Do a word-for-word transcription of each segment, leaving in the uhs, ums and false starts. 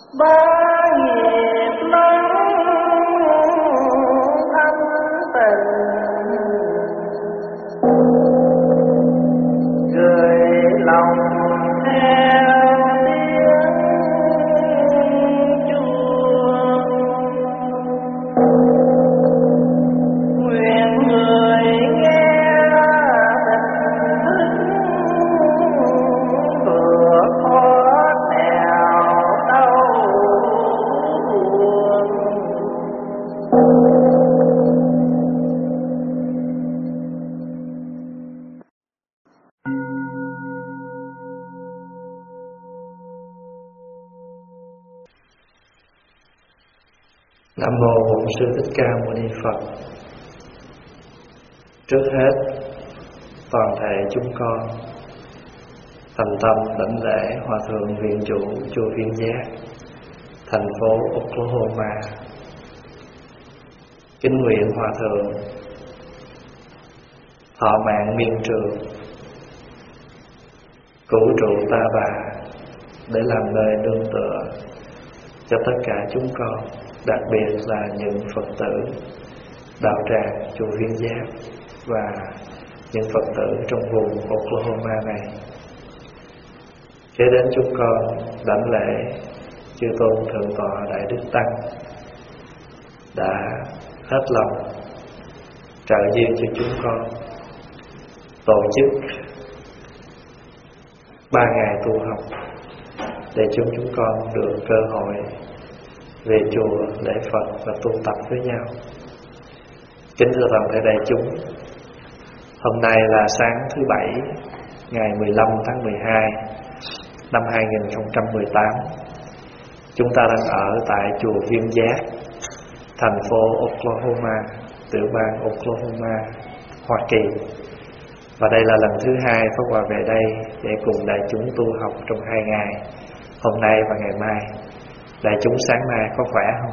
ba nghiệp lớn thanh tịnh, gửi lòng theo tiếng chuông, nguyện người nghe tình thức vừa thoát nẻo đau buồn. Nam mô Bổn Sư Thích Ca Mâu Ni Phật. Trước hết, toàn thể chúng con thành tâm đảnh lễ Hòa Thượng Viện Chủ Chùa Viên Giác, thành phố Oklahoma. Kính nguyện Hòa Thượng thọ mạng miên trường, cứu trụ ta bà để làm nơi nương tựa cho tất cả chúng con, đặc biệt là những Phật tử đạo tràng chùa Viên Giác và những Phật tử trong vùng Oklahoma này. Kế đến chúng con đảnh lễ chư tôn thượng tọa Đại Đức Tăng đã hết lòng trợ duyên cho chúng con tổ chức ba ngày tu học để chúng chúng con được cơ hội về chùa lễ Phật và tu tập với nhau. Kính thưa toàn thể đại chúng, hôm nay là sáng thứ Bảy, ngày mười lăm tháng mười hai năm hai nghìn không trăm mười tám. Chúng ta đang ở tại chùa Viên Giác, thành phố Oklahoma, tiểu bang Oklahoma, Hoa Kỳ. Và đây là lần thứ hai Pháp Hòa về đây để cùng đại chúng tu học trong hai ngày, hôm nay và ngày mai. Đại chúng sáng nay có khỏe không?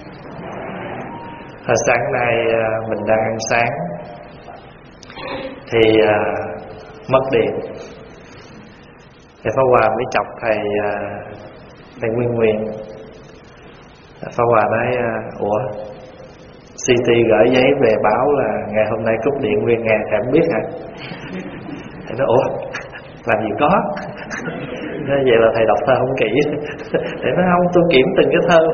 Hồi sáng nay mình đang ăn sáng thì uh, mất điện. Thì Pháp Hòa mới chọc thầy uh, thầy Nguyên Nguyên. Pháp Hòa nói uh, ủa, xê tê gửi giấy về báo là ngày hôm nay cúp điện nguyên ngày, thầy không biết hả? Thầy nói ủa, làm gì có. Nói vậy là thầy đọc thơ không kỹ. Thầy nói không, tôi kiểm từng cái thơ.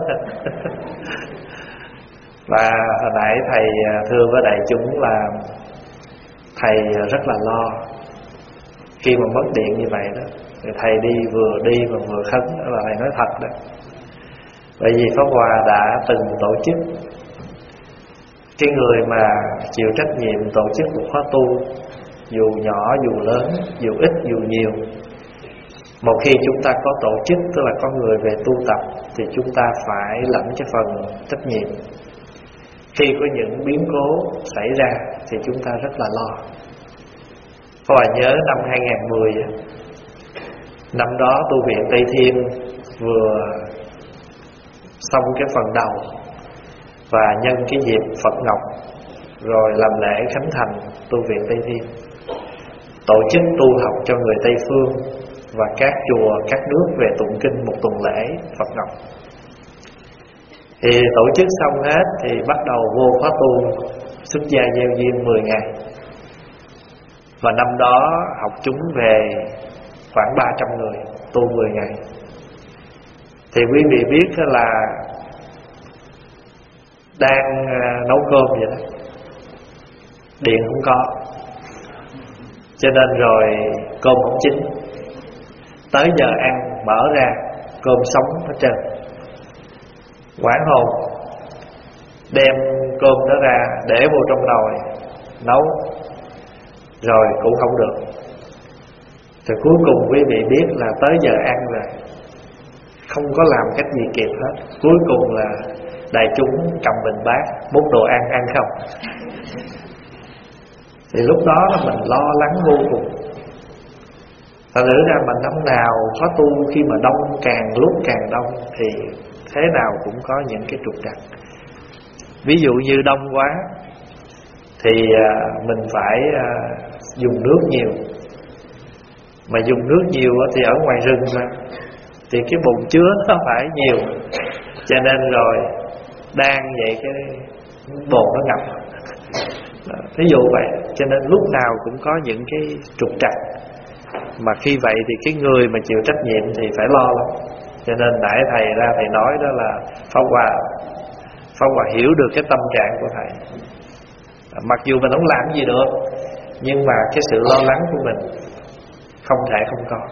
Và hồi nãy thầy thưa với đại chúng là thầy rất là lo khi mà mất điện như vậy đó. Thầy đi vừa đi mà vừa khấn, đó là thầy nói thật đó. Bởi vì Pháp Hòa đã từng tổ chức, cái người mà chịu trách nhiệm tổ chức một khóa tu, dù nhỏ dù lớn, dù ít dù nhiều, một khi chúng ta có tổ chức, tức là có người về tu tập, thì chúng ta phải lãnh cái phần trách nhiệm. Khi có những biến cố xảy ra thì chúng ta rất là lo. Có bà nhớ năm hai nghìn không trăm mười, năm đó tu viện Tây Thiên vừa xong cái phần đầu, và nhân cái dịp Phật Ngọc rồi làm lễ khánh thành tu viện Tây Thiên, tổ chức tu học cho người Tây Phương và các chùa, các nước về tụng kinh một tuần lễ Phật Ngọc. Thì tổ chức xong hết thì bắt đầu vô khóa tu xuất gia gieo duyên mười ngày. Và năm đó học chúng về khoảng ba trăm người, tu mười ngày. Thì quý vị biết là đang nấu cơm vậy đó, điện không có, cho nên rồi cơm không chín. Tới giờ ăn mở ra cơm sống hết trơn. Quảng hồn đem cơm đó ra để vô trong nồi nấu, rồi cũng không được. Thì cuối cùng quý vị biết là tới giờ ăn rồi, không có làm cách gì kịp hết. Cuối cùng là đại chúng cầm bình bát bốc đồ ăn, ăn không. Thì lúc đó là mình lo lắng vô cùng. Thật sự ra mà năm nào khóa tu khi mà đông, càng lúc càng đông thì thế nào cũng có những cái trục trặc. Ví dụ như đông quá thì mình phải dùng nước nhiều. Mà dùng nước nhiều thì ở ngoài rừng mà, thì cái bụng chứa nó phải nhiều, cho nên rồi đang vậy cái bồn nó ngập. Ví dụ vậy, cho nên lúc nào cũng có những cái trục trặc. Mà khi vậy thì cái người mà chịu trách nhiệm thì phải lo lắm. Cho nên nãy thầy ra thầy nói đó là Pháp Hòa Pháp Hòa hiểu được cái tâm trạng của thầy. Mặc dù mình không làm gì được, nhưng mà cái sự lo lắng của mình không thể không có.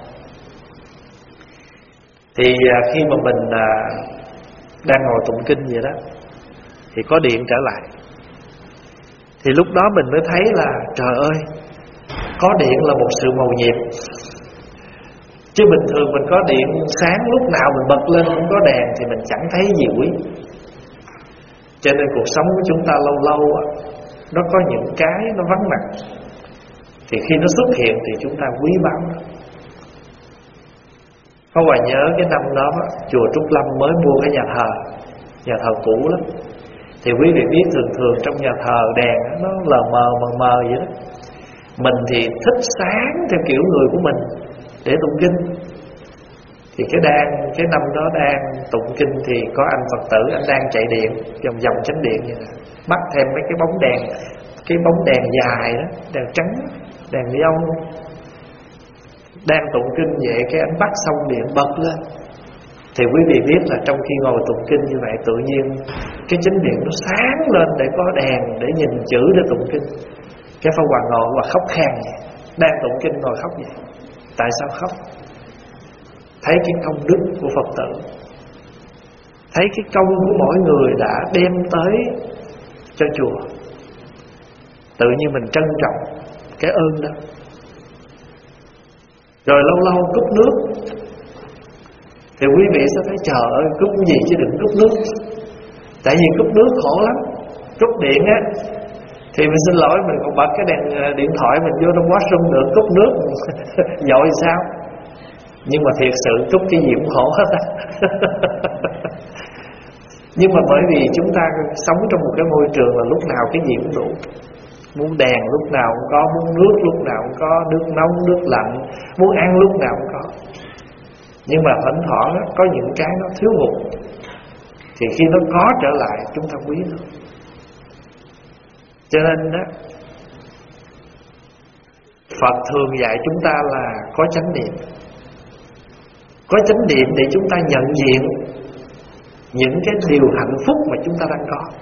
Thì khi mà mình đang ngồi tụng kinh vậy đó, thì có điện trở lại. Thì lúc đó mình mới thấy là trời ơi, có điện là một sự mầu nhiệm. Chứ bình thường mình có điện sáng lúc nào mình bật lên cũng có đèn thì mình chẳng thấy gì quý. Cho nên cuộc sống của chúng ta lâu lâu nó có những cái nó vắng mặt, thì khi nó xuất hiện thì chúng ta quý báu. Có Hòa nhớ cái năm đó chùa Trúc Lâm mới mua cái nhà thờ, nhà thờ cũ lắm. Thì quý vị biết thường thường trong nhà thờ đèn nó lờ mờ mờ mờ vậy đó. Mình thì thích sáng theo kiểu người của mình để tụng kinh. Thì cái đang cái năm đó đang tụng kinh thì có anh Phật tử anh đang chạy điện vòng vòng chánh điện vậy nè, bắt thêm mấy cái bóng đèn, cái bóng đèn dài đó, đèn trắng, đèn neon. Đang tụng kinh vậy cái anh bắt xong điện bật lên. Thì quý vị biết là trong khi ngồi tụng kinh như vậy, tự nhiên cái chánh điện nó sáng lên để có đèn để nhìn chữ để tụng kinh. Cái Pháp Hòa ngồi và khóc khan vậy. Đang tụng kinh ngồi khóc vậy. Tại sao khóc? Thấy cái công đức của Phật tử, thấy cái công của mỗi người đã đem tới cho chùa. Tự nhiên mình trân trọng cái ơn đó. Rồi lâu lâu cúp nước, thì quý vị sẽ thấy trời ơi, cúp gì chứ đừng cúp nước. Tại vì cúp nước khổ lắm. Cúp điện á thì mình xin lỗi, mình còn bật cái đèn điện thoại mình vô trong washroom được, cúp nước dội sao. Nhưng mà thiệt sự cúp cái gì cũng khổ hết á. Nhưng mà bởi vì chúng ta sống trong một cái môi trường là lúc nào cái gì cũng đủ. Muốn đèn lúc nào cũng có, muốn nước lúc nào cũng có, nước nóng, nước lạnh, muốn ăn lúc nào cũng có. Nhưng mà thỉnh thoảng có những cái nó thiếu hụt, thì khi nó có trở lại chúng ta quý nó. Cho nên đó, Phật thường dạy chúng ta là có chánh niệm. Có chánh niệm để chúng ta nhận diện những cái điều hạnh phúc mà chúng ta đang có.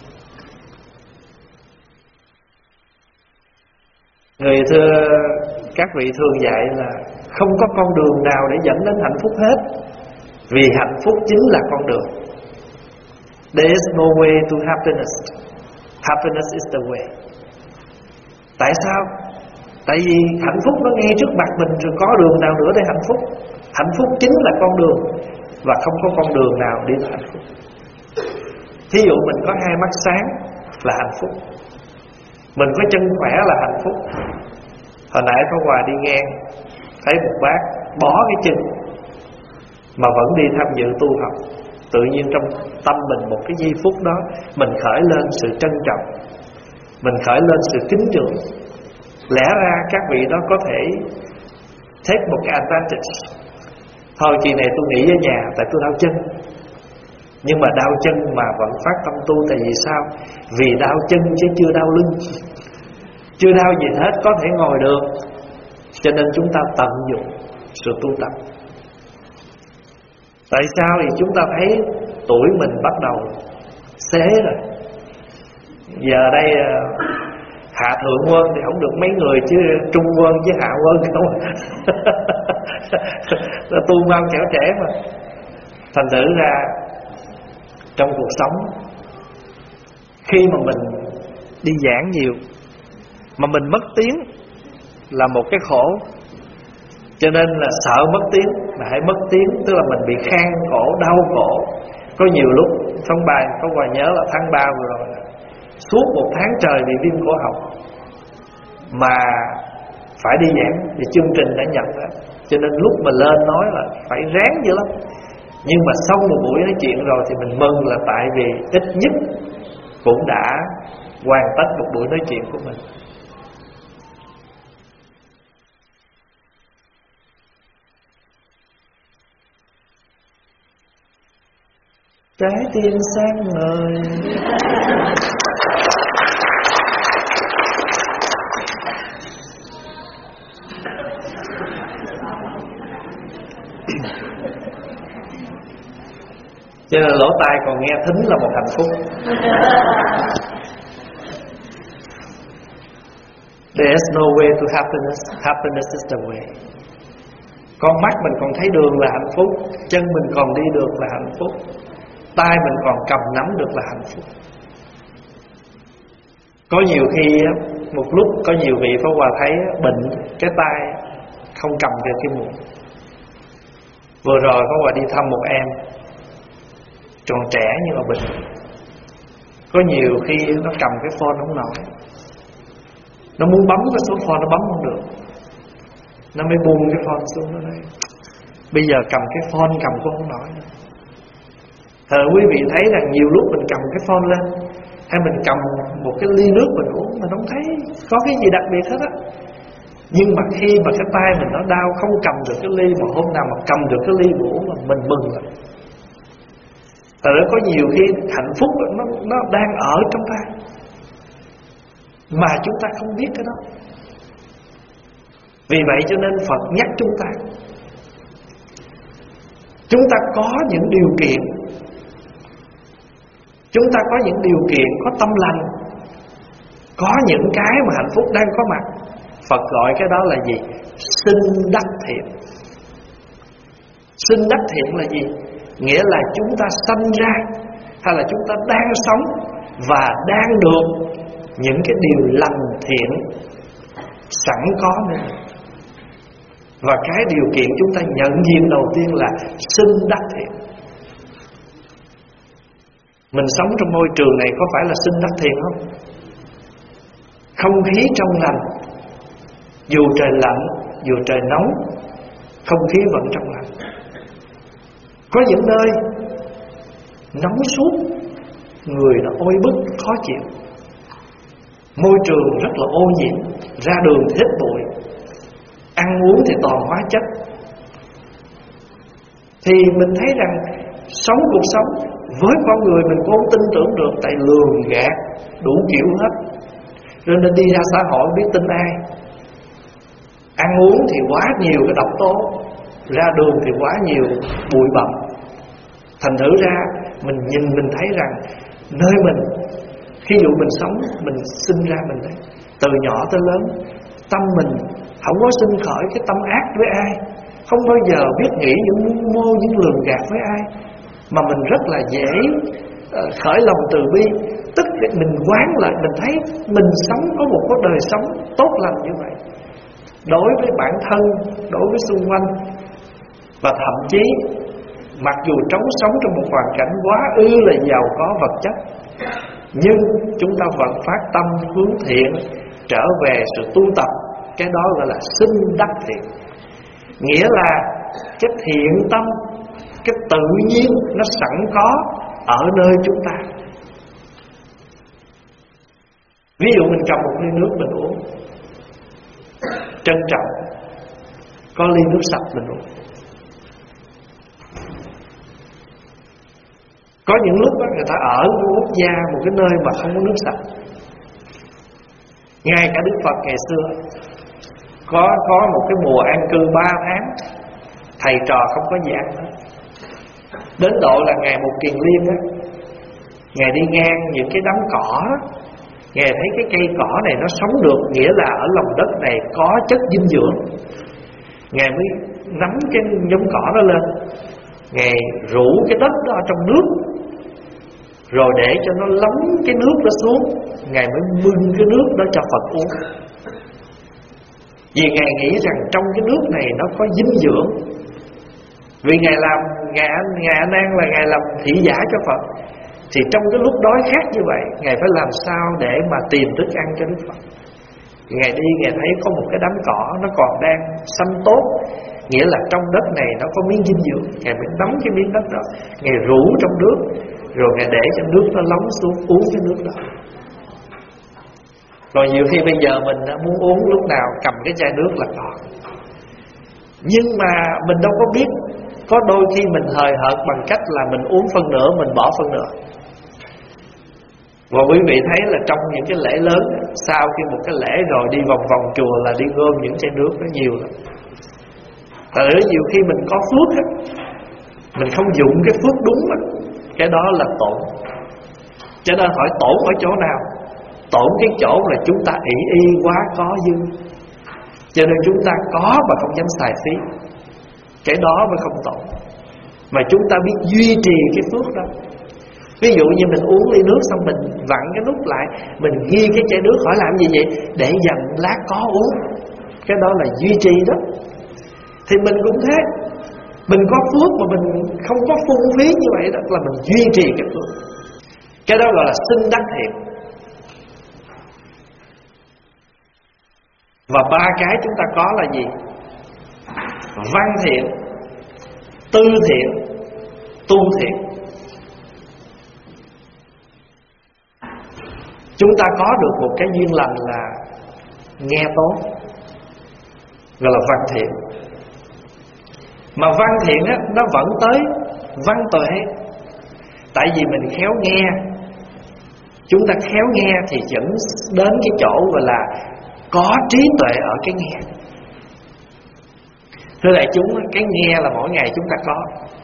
Người thưa các vị thường dạy là không có con đường nào để dẫn đến hạnh phúc hết, vì hạnh phúc chính là con đường. There is no way to happiness. Happiness is the way. Tại sao? Tại vì hạnh phúc nó ngay trước mặt mình, rồi có đường nào nữa để hạnh phúc. Hạnh phúc chính là con đường, và không có con đường nào đi đến hạnh phúc. Thí dụ mình có hai mắt sáng là hạnh phúc, mình có chân khỏe là hạnh phúc. Hồi nãy Pháp Hòa đi ngang thấy một bác bó cái chân mà vẫn đi tham dự tu học. Tự nhiên trong tâm mình một cái giây phút đó, mình khởi lên sự trân trọng, mình khởi lên sự kính trọng. Lẽ ra các vị đó có thể take một cái advantage. Thôi kỳ này tôi nghỉ ở nhà tại tôi đau chân. Nhưng mà đau chân mà vẫn phát tâm tu. Tại vì sao? Vì đau chân chứ chưa đau lưng, chưa đau gì hết, có thể ngồi được. Cho nên chúng ta tận dụng sự tu tập. Tại sao? Thì chúng ta thấy tuổi mình bắt đầu xế rồi. Giờ đây hạ thượng quân thì không được mấy người, chứ trung quân với hạ quân không. Tu mau kẻo trẻ mà. Thành thử ra trong cuộc sống, khi mà mình đi giảng nhiều mà mình mất tiếng là một cái khổ. Cho nên là sợ mất tiếng mà hãy mất tiếng, tức là mình bị khan cổ, đau cổ. Có nhiều lúc trong bài có Hòa nhớ là tháng ba vừa rồi, suốt một tháng trời bị viêm cổ họng mà phải đi giảng, vì chương trình đã nhận đó. Cho nên lúc mà lên nói là phải ráng dữ lắm. Nhưng mà sau một buổi nói chuyện rồi thì mình mừng là tại vì ít nhất cũng đã hoàn tất một buổi nói chuyện của mình. trái tim sáng ngời. Cho nên lỗ tai còn nghe thính là một hạnh phúc. There's no way to happiness. Happiness is the way. Con mắt mình còn thấy đường là hạnh phúc, chân mình còn đi được là hạnh phúc, tay mình còn cầm nắm được là hạnh phúc. Có nhiều khi một lúc có nhiều vị Pháp Hòa thấy bệnh cái tay không cầm được cái muỗng. Vừa rồi Pháp Hòa đi thăm một em còn trẻ nhưng mà bệnh. Có nhiều khi nó cầm cái phone không nổi, nó muốn bấm cái số phone nó bấm không được, nó mới buông cái phone xuống. Nó nói bây giờ cầm cái phone cầm cũng không nổi nữa. Thờ quý vị thấy rằng nhiều lúc mình cầm cái phone lên, hay mình cầm một cái ly nước mình uống, mình không thấy có cái gì đặc biệt hết á. Nhưng mà khi mà cái tay mình nó đau không cầm được cái ly, mà hôm nào mà cầm được cái ly uống mà mình mừng rồi. Tại đó có nhiều khi hạnh phúc nó, nó đang ở trong ta mà chúng ta không biết cái đó. Vì vậy cho nên Phật nhắc chúng ta, chúng ta có những điều kiện, chúng ta có những điều kiện có tâm lành, có những cái mà hạnh phúc đang có mặt. Phật gọi cái đó là gì? Sinh đắc thiện. Sinh đắc thiện là gì? Nghĩa là chúng ta sanh ra, hay là chúng ta đang sống và đang được những cái điều lành thiện sẵn có nữa. Và cái điều kiện chúng ta nhận diện đầu tiên là sinh đắc thiện. Mình sống trong môi trường này có phải là sinh đắc thiện không? Không khí trong lành, dù trời lạnh, dù trời nóng, không khí vẫn trong lành. Có những nơi nóng suốt, người nó oi bức, khó chịu, môi trường rất là ô nhiễm, ra đường thì hết bụi, ăn uống thì toàn hóa chất. Thì mình thấy rằng sống cuộc sống với con người mình cũng không tin tưởng được, tại lường gạt đủ kiểu hết. Cho nên đi ra xã hội biết tin ai. Ăn uống thì quá nhiều cái độc tố, ra đường thì quá nhiều bụi bặm. Thành thử ra mình nhìn mình thấy rằng nơi mình, khi dụ mình sống, mình sinh ra mình đấy, từ nhỏ tới lớn, tâm mình không có sinh khởi cái tâm ác với ai, không bao giờ biết nghĩ những mưu mô, những lường gạt với ai, mà mình rất là dễ uh, khởi lòng từ bi. Tức là mình quán lại, mình thấy mình sống có một cái đời sống tốt lành như vậy, đối với bản thân, đối với xung quanh. Và thậm chí mặc dù trống sống trong một hoàn cảnh quá ư là giàu có vật chất, nhưng chúng ta vẫn phát tâm hướng thiện, trở về sự tu tập. Cái đó gọi là sinh đắc thiện. Nghĩa là cái thiện tâm, cái tự nhiên nó sẵn có ở nơi chúng ta. Ví dụ mình cầm một ly nước mình uống, trân trọng, có ly nước sạch mình uống. Có những lúc đó người ta ở một quốc gia, một cái nơi mà không có nước sạch. Ngay cả Đức Phật ngày xưa Có có một cái mùa an cư ba tháng, thầy trò không có gì ăn hết. Đến độ là ngày một kiền liên á, Ngài đi ngang những cái đám cỏ, Ngài thấy cái cây cỏ này nó sống được, nghĩa là ở lòng đất này có chất dinh dưỡng. Ngài mới nắm cái giống cỏ đó lên, Ngài rủ cái đất đó ở trong nước, rồi để cho nó lóng cái nước đó xuống, Ngài mới bưng cái nước đó cho Phật uống. Vì Ngài nghĩ rằng trong cái nước này nó có dinh dưỡng. Vì Ngài làm Ngài, Ngài A Nan là Ngài làm thị giả cho Phật, thì trong cái lúc đói khát như vậy, Ngài phải làm sao để mà tìm thức ăn cho Đức Phật. Ngài đi, Ngài thấy có một cái đám cỏ nó còn đang xanh tốt, nghĩa là trong đất này nó có miếng dinh dưỡng. Ngài mới nắm cái miếng đất đó, Ngài rủ trong nước, rồi Ngài để cho nước nó lóng xuống, uống cái nước đó. Rồi nhiều khi bây giờ mình muốn uống lúc nào cầm cái chai nước là còn. Nhưng mà mình đâu có biết Có đôi khi mình hời hợt bằng cách là mình uống phân nửa, mình bỏ phân nửa. Và quý vị thấy là trong những cái lễ lớn, sau khi một cái lễ rồi đi vòng vòng chùa là đi gom những chai nước nó nhiều lắm. Tại vì nhiều khi mình có phước á, mình không dụng cái phước đúng á, cái đó là tổn. Cho nên hỏi tổn ở chỗ nào? Tổn cái chỗ là chúng ta ỷ y quá có dư, cho nên chúng ta có mà không dám xài phí. Cái đó mới không tổn. Mà chúng ta biết duy trì cái phước đó. Ví dụ như mình uống ly nước xong mình vặn cái nút lại, mình ghi cái chai nước, hỏi làm gì vậy? Để dành lát có uống. Cái đó là duy trì đó. Thì mình cũng thế, mình có phước mà mình không có phung phí như vậy đó, là mình duy trì cái phước. Cái đó gọi là sinh đắc thiện. Và ba cái chúng ta có là gì? Văn thiện, tư thiện, tu thiện. Chúng ta có được một cái duyên lành là nghe tốt, gọi là văn thiện. Mà văn thiện á, nó vẫn tới văn tuệ. Tại vì mình khéo nghe. Chúng ta khéo nghe thì dẫn đến cái chỗ gọi là có trí tuệ ở cái nghe. Thưa đại chúng, cái nghe là mỗi ngày chúng ta có.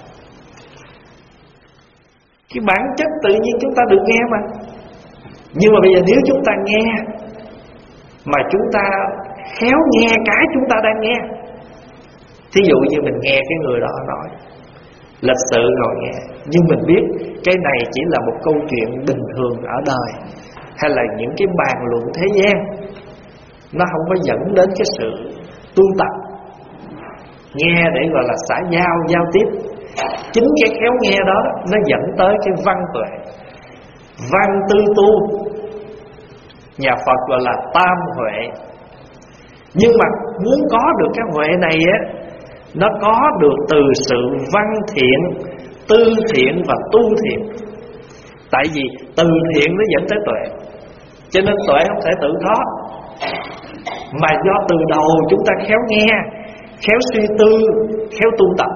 Cái bản chất tự nhiên chúng ta được nghe mà. Nhưng mà bây giờ nếu chúng ta nghe mà chúng ta khéo nghe cái chúng ta đang nghe. Thí dụ như mình nghe cái người đó nói, lịch sự ngồi nghe, nhưng mình biết cái này chỉ là một câu chuyện bình thường ở đời, hay là những cái bàn luận thế gian, nó không có dẫn đến cái sự tu tập. Nghe để gọi là xã giao, giao tiếp. Chính cái khéo nghe đó nó dẫn tới cái văn tuệ. Văn tư tu, nhà Phật gọi là tam huệ. Nhưng mà muốn có được cái huệ này á, nó có được từ sự văn thiện, tư thiện và tu thiện. Tại vì từ thiện nó dẫn tới tuệ, cho nên tuệ không thể tự có, mà do từ đầu chúng ta khéo nghe, khéo suy tư, khéo tu tập.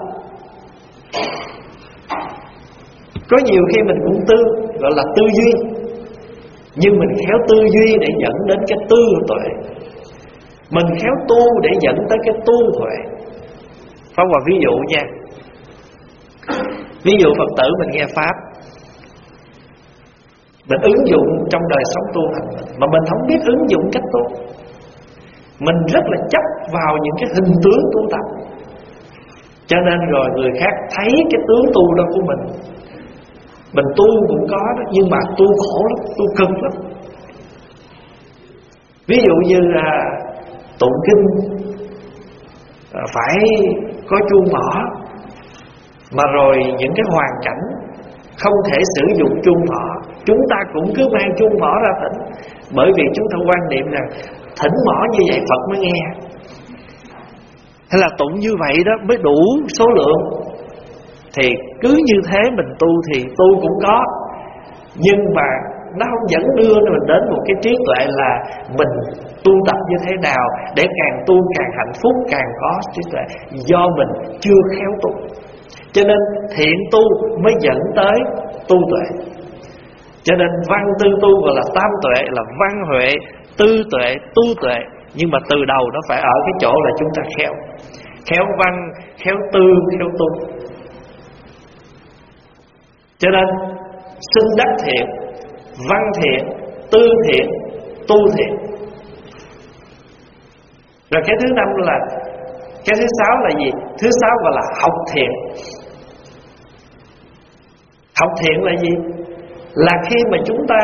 Có nhiều khi mình cũng tư, gọi là tư duy, nhưng mình khéo tư duy để dẫn đến cái tư tuệ. Mình khéo tu để dẫn tới cái tu huệ. Phá hòa ví dụ nha. Ví dụ Phật tử mình nghe Pháp, mình ứng dụng trong đời sống tu hành mình, mà mình không biết ứng dụng cách tu. Mình rất là chấp vào những cái hình tướng tu tập, cho nên rồi người khác thấy cái tướng tu đó của mình. Mình tu cũng có đó, nhưng mà tu khổ lắm, tu cực lắm. Ví dụ như là tụng kinh phải có chuông mỏ, mà rồi những cái hoàn cảnh không thể sử dụng chuông mỏ, chúng ta cũng cứ mang chuông mỏ ra thỉnh. Bởi vì chúng ta quan niệm rằng thỉnh mỏ như vậy Phật mới nghe, hay là tụng như vậy đó mới đủ số lượng. Thì cứ như thế mình tu thì tu cũng có, nhưng mà nó không dẫn đưa mình đến một cái trí tuệ là mình tu tập như thế nào để càng tu càng hạnh phúc, càng có trí tuệ. Do mình chưa khéo tu, cho nên thiện tu mới dẫn tới tu tuệ. Cho nên văn tư tu gọi là tam tuệ, là văn huệ, tư tuệ, tu tuệ. Nhưng mà từ đầu nó phải ở cái chỗ là chúng ta khéo. Khéo văn, khéo tư, khéo tu. Cho nên sinh đắc thiện, văn thiện, tư thiện, tu thiện. Rồi cái thứ năm là, cái thứ sáu là gì? Thứ sáu gọi là học thiện. Học thiện là gì? Là khi mà chúng ta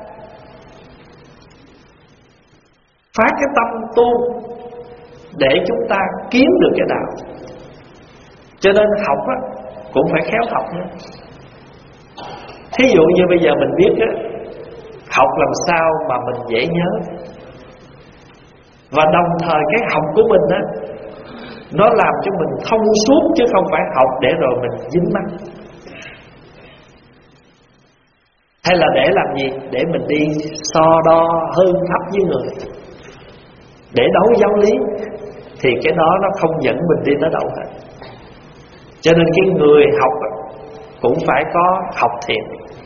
phát cái tâm tu để chúng ta kiếm được cái đạo. Cho nên học á, cũng phải khéo học nữa. Thí dụ như bây giờ mình biết á, học làm sao mà mình dễ nhớ, và đồng thời cái học của mình á, nó làm cho mình thông suốt, chứ không phải học để rồi mình dính mắc. Hay là để làm gì? Để mình đi so đo hơn thấp với người, để đấu giáo lý, thì cái đó nó không dẫn mình đi tới đâu hết. Cho nên cái người học cũng phải có học thiện.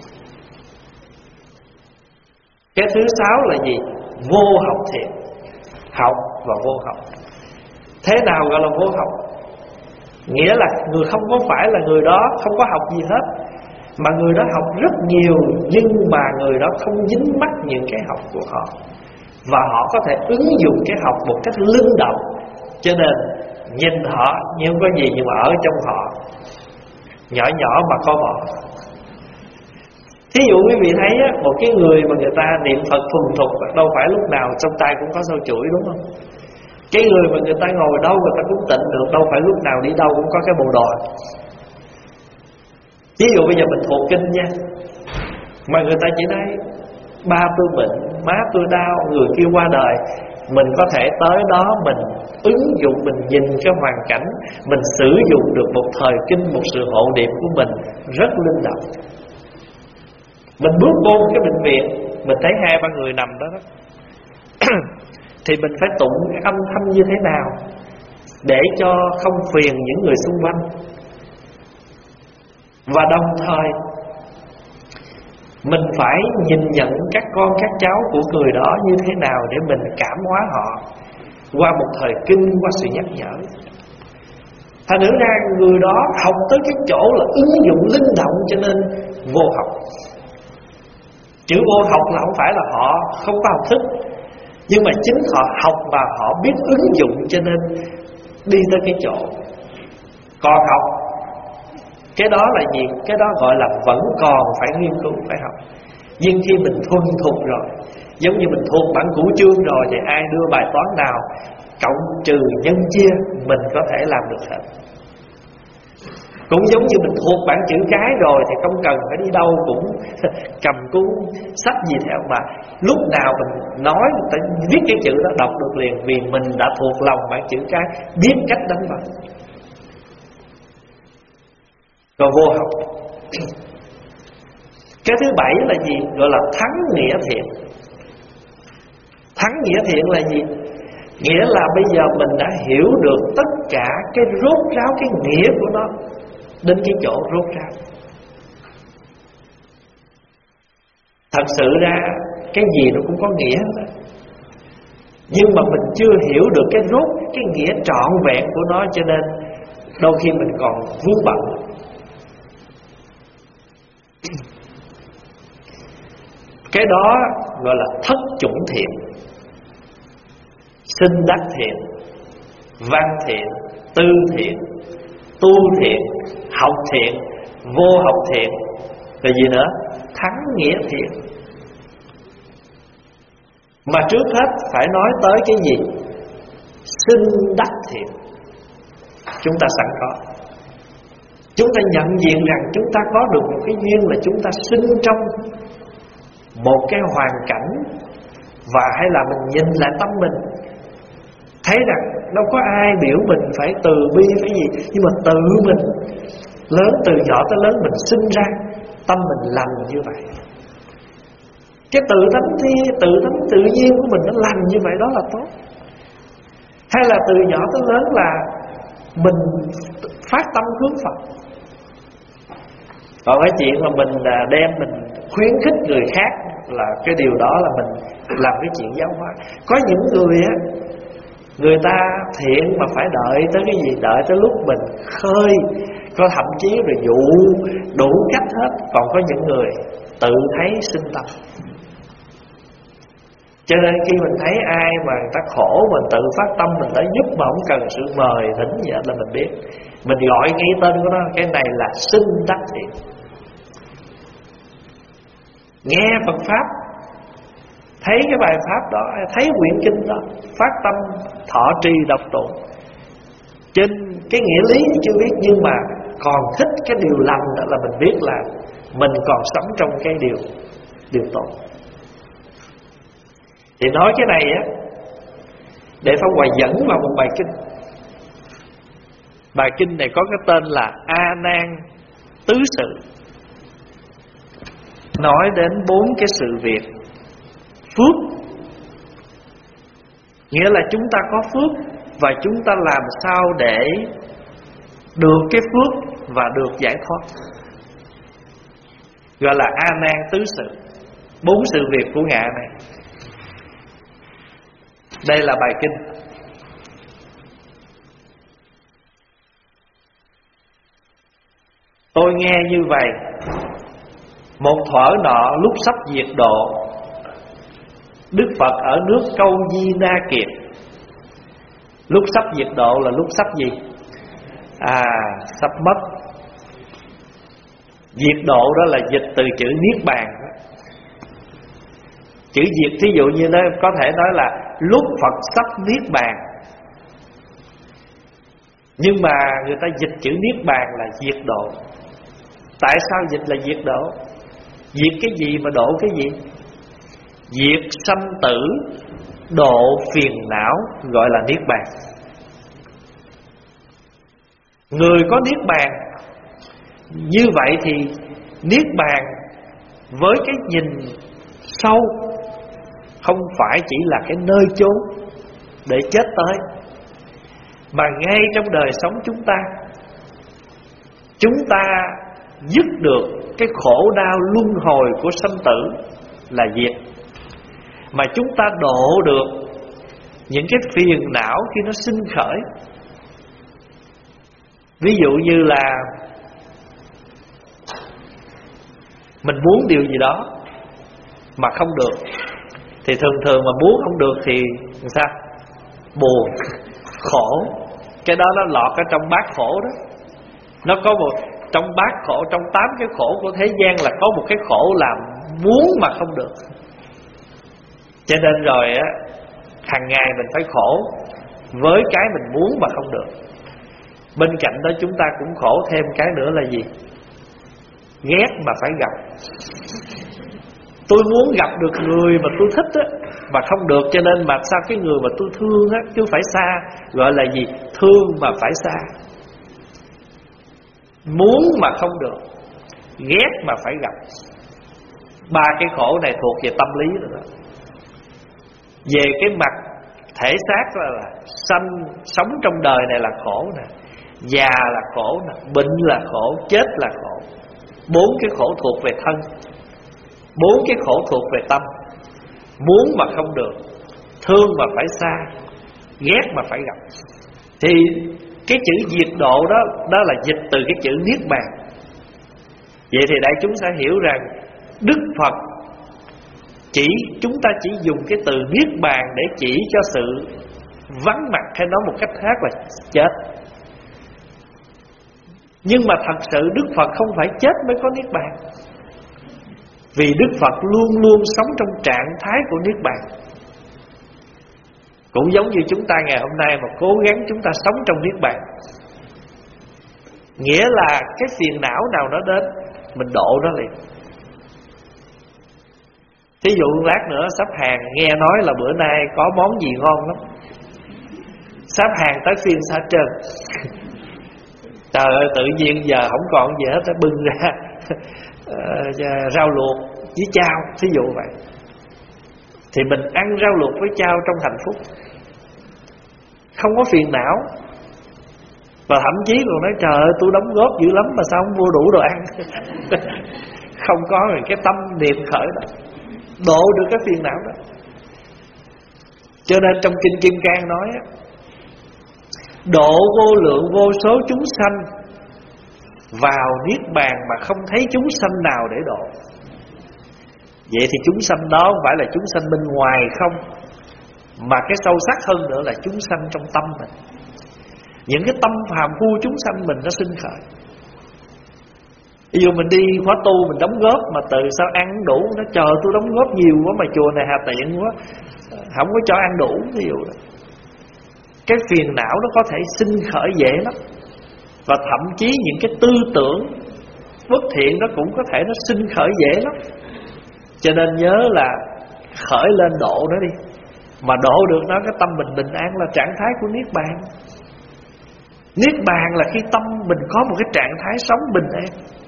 Cái thứ sáu là gì? Vô học thiện. Học và vô học. Thế nào gọi là vô học? Nghĩa là người không có phải là người đó không có học gì hết, mà người đó học rất nhiều, nhưng mà người đó không dính mắc những cái học của họ, và họ có thể ứng dụng cái học một cách linh động. Cho nên nhìn họ như không có gì, nhưng mà ở trong họ nhỏ nhỏ mà có bỏ. Thí dụ quý vị thấy á, một cái người mà người ta niệm Phật thuần thục, đâu phải lúc nào trong tay cũng có sâu chuỗi, đúng không? Cái người mà người ta ngồi đâu người ta cũng tịnh được, đâu phải lúc nào đi đâu cũng có cái bộ đồ. Ví dụ bây giờ mình thuộc kinh nha, mà người ta chỉ nói ba tôi bệnh, má tôi đau, người kia qua đời, mình có thể tới đó mình ứng dụng, mình nhìn cái hoàn cảnh, mình sử dụng được một thời kinh, một sự hộ niệm của mình rất linh động. Mình bước vô một cái bệnh viện, mình thấy hai ba người nằm đó, đó. Thì mình phải tụng cái âm thanh như thế nào để cho không phiền những người xung quanh. Và đồng thời mình phải nhìn nhận các con các cháu của người đó như thế nào để mình cảm hóa họ qua một thời kinh, qua sự nhắc nhở. Thành thử ra người đó học tới cái chỗ là ứng dụng linh động, cho nên vô học. Chữ vô học là không phải là họ không có học thức, nhưng mà chính họ học và họ biết ứng dụng, cho nên đi tới cái chỗ. Còn học, cái đó là gì? Cái đó gọi là vẫn còn phải nghiên cứu, phải học. Nhưng khi mình thuần thục rồi, giống như mình thuộc bản cũ chương rồi, thì ai đưa bài toán nào cộng trừ nhân chia mình có thể làm được hết. Cũng giống như mình thuộc bản chữ cái rồi thì không cần phải đi đâu cũng cầm cuốn sách gì theo, mà lúc nào mình nói người ta viết cái chữ đó đọc được liền, vì mình đã thuộc lòng bản chữ cái, biết cách đánh vào. Còn vô học. Cái thứ bảy là gì? Gọi là thắng nghĩa thiện. Thắng nghĩa thiện là gì? Nghĩa là bây giờ mình đã hiểu được tất cả cái rốt ráo, cái nghĩa của nó, đến cái chỗ rốt ráo. Thật sự ra cái gì nó cũng có nghĩa đó, nhưng mà mình chưa hiểu được cái rốt, cái nghĩa trọn vẹn của nó, cho nên đôi khi mình còn vướng bận. Cái đó gọi là thất chủng thiện: sinh đắc thiện, văn thiện, tư thiện, tu thiện, học thiện, vô học thiện. Là gì nữa? Thắng nghĩa thiện. Mà trước hết phải nói tới cái gì? Sinh đắc thiện. Chúng ta sẵn có. Chúng ta nhận diện rằng chúng ta có được một cái duyên là chúng ta sinh trong một cái hoàn cảnh, và hay là mình nhìn lại tâm mình, thấy rằng đâu có ai biểu mình phải từ bi phải gì, nhưng mà tự mình lớn, từ nhỏ tới lớn mình sinh ra, tâm mình lành như vậy. Cái tự tánh thi, tự tánh tự nhiên của mình nó lành như vậy, đó là tốt. Hay là từ nhỏ tới lớn là mình phát tâm hướng Phật. Còn cái chuyện mà mình đem mình khuyến khích người khác là cái điều đó là mình làm cái chuyện giáo hóa. Có những người á, người ta thiện mà phải đợi tới cái gì? Đợi tới lúc mình khơi, có thậm chí rồi dụ đủ cách hết. Còn có những người tự thấy sinh tâm. Cho nên khi mình thấy ai mà người ta khổ, mình tự phát tâm mình tới giúp mà không cần sự mời thỉnh gì hết là mình biết. Mình gọi ngay tên của nó, cái này là sinh đắc thiện. Nghe Phật Pháp, thấy cái bài Pháp đó, thấy quyển kinh đó, phát tâm thọ trì đọc tụng. Trên cái nghĩa lý thì chưa biết, nhưng mà còn thích cái điều lành đó là mình biết là mình còn sống trong cái điều điều tốt. Thì nói cái này á, để Pháp Hòa dẫn vào một bài kinh. Bài kinh này có cái tên là A Nan Tứ Sự, nói đến bốn cái sự việc phước. Nghĩa là chúng ta có phước, và chúng ta làm sao để được cái phước và được giải thoát, gọi là A Nan tứ sự, bốn sự việc của Ngài này. Đây là bài kinh. Tôi nghe như vậy, một thuở nọ lúc sắp diệt độ, Đức Phật ở nước Câu Di Na Kiệt. Lúc sắp diệt độ là lúc sắp gì? À, sắp mất. Diệt độ đó là dịch từ chữ Niết Bàn đó. Chữ diệt thí dụ như nó có thể nói là lúc Phật sắp Niết Bàn, nhưng mà người ta dịch chữ Niết Bàn là diệt độ. Tại sao dịch là diệt độ? Diệt cái gì mà độ cái gì? Diệt sanh tử, độ phiền não, gọi là Niết Bàn. Người có Niết Bàn như vậy thì Niết Bàn với cái nhìn sâu, không phải chỉ là cái nơi chốn để chết tới, mà ngay trong đời sống chúng ta, chúng ta dứt được cái khổ đau luân hồi của sanh tử là diệt, mà chúng ta độ được những cái phiền não khi nó sinh khởi. Ví dụ như là mình muốn điều gì đó mà không được, thì thường thường mà muốn không được thì làm sao? Buồn, khổ. Cái đó nó lọt ở trong bát khổ đó. Nó có một, trong bát khổ, trong tám cái khổ của thế gian là có một cái khổ làm muốn mà không được. Cho nên rồi á, hàng ngày mình phải khổ với cái mình muốn mà không được. Bên cạnh đó chúng ta cũng khổ thêm cái nữa là gì? Ghét mà phải gặp. Tôi muốn gặp được người mà tôi thích á, mà không được, cho nên mà sao cái người mà tôi thương á chứ phải xa. Gọi là gì? Thương mà phải xa. Muốn mà không được, ghét mà phải gặp. Ba cái khổ này thuộc về tâm lý rồi đó. Về cái mặt thể xác là, là sanh, sống trong đời này là khổ nè, già là khổ nè, bệnh là khổ, chết là khổ. Bốn cái khổ thuộc về thân, bốn cái khổ thuộc về tâm. Muốn mà không được, thương mà phải xa, ghét mà phải gặp. Thì cái chữ diệt độ đó, đó là dịch từ cái chữ Niết Bàn. Vậy thì đại chúng sẽ hiểu rằng Đức Phật chỉ, chúng ta chỉ dùng cái từ Niết Bàn để chỉ cho sự vắng mặt, hay nói một cách khác là chết. Nhưng mà thật sự Đức Phật không phải chết mới có Niết Bàn, vì Đức Phật luôn luôn sống trong trạng thái của Niết Bàn. Cũng giống như chúng ta ngày hôm nay mà cố gắng chúng ta sống trong Niết Bàn, nghĩa là cái phiền não nào nó đến, mình độ nó liền. Thí dụ lát nữa sắp hàng nghe nói là bữa nay có món gì ngon lắm, sắp hàng tới phiên xã Trần. Trời ơi, tự nhiên giờ không còn gì hết, nó bưng ra uh, rau luộc với chao, thí dụ vậy. Thì mình ăn rau luộc với chao trong hạnh phúc, không có phiền não. Và thậm chí còn nói trời ơi, tôi đóng góp dữ lắm mà sao không mua đủ đồ ăn. Không có rồi cái tâm niệm khởi đó, độ được cái phiền não đó. Cho nên trong Kinh Kim Cang nói á, độ vô lượng vô số chúng sanh vào Niết Bàn mà không thấy chúng sanh nào để độ. Vậy thì chúng sanh đó không phải là chúng sanh bên ngoài không, mà cái sâu sắc hơn nữa là chúng sanh trong tâm mình. Những cái tâm phàm phu chúng sanh mình nó sinh khởi. Ví dụ mình đi khóa tu, mình đóng góp mà từ sao ăn đủ, nó chờ tôi đóng góp nhiều quá mà chùa này hà tiện quá, không có cho ăn đủ. Ví dụ đó, cái phiền não nó có thể sinh khởi dễ lắm. Và thậm chí những cái tư tưởng bất thiện nó cũng có thể nó sinh khởi dễ lắm. Cho nên nhớ là khởi lên độ nó đi. Mà độ được nó, cái tâm mình bình an là trạng thái của Niết Bàn. Niết Bàn là khi tâm mình có một cái trạng thái sống bình an.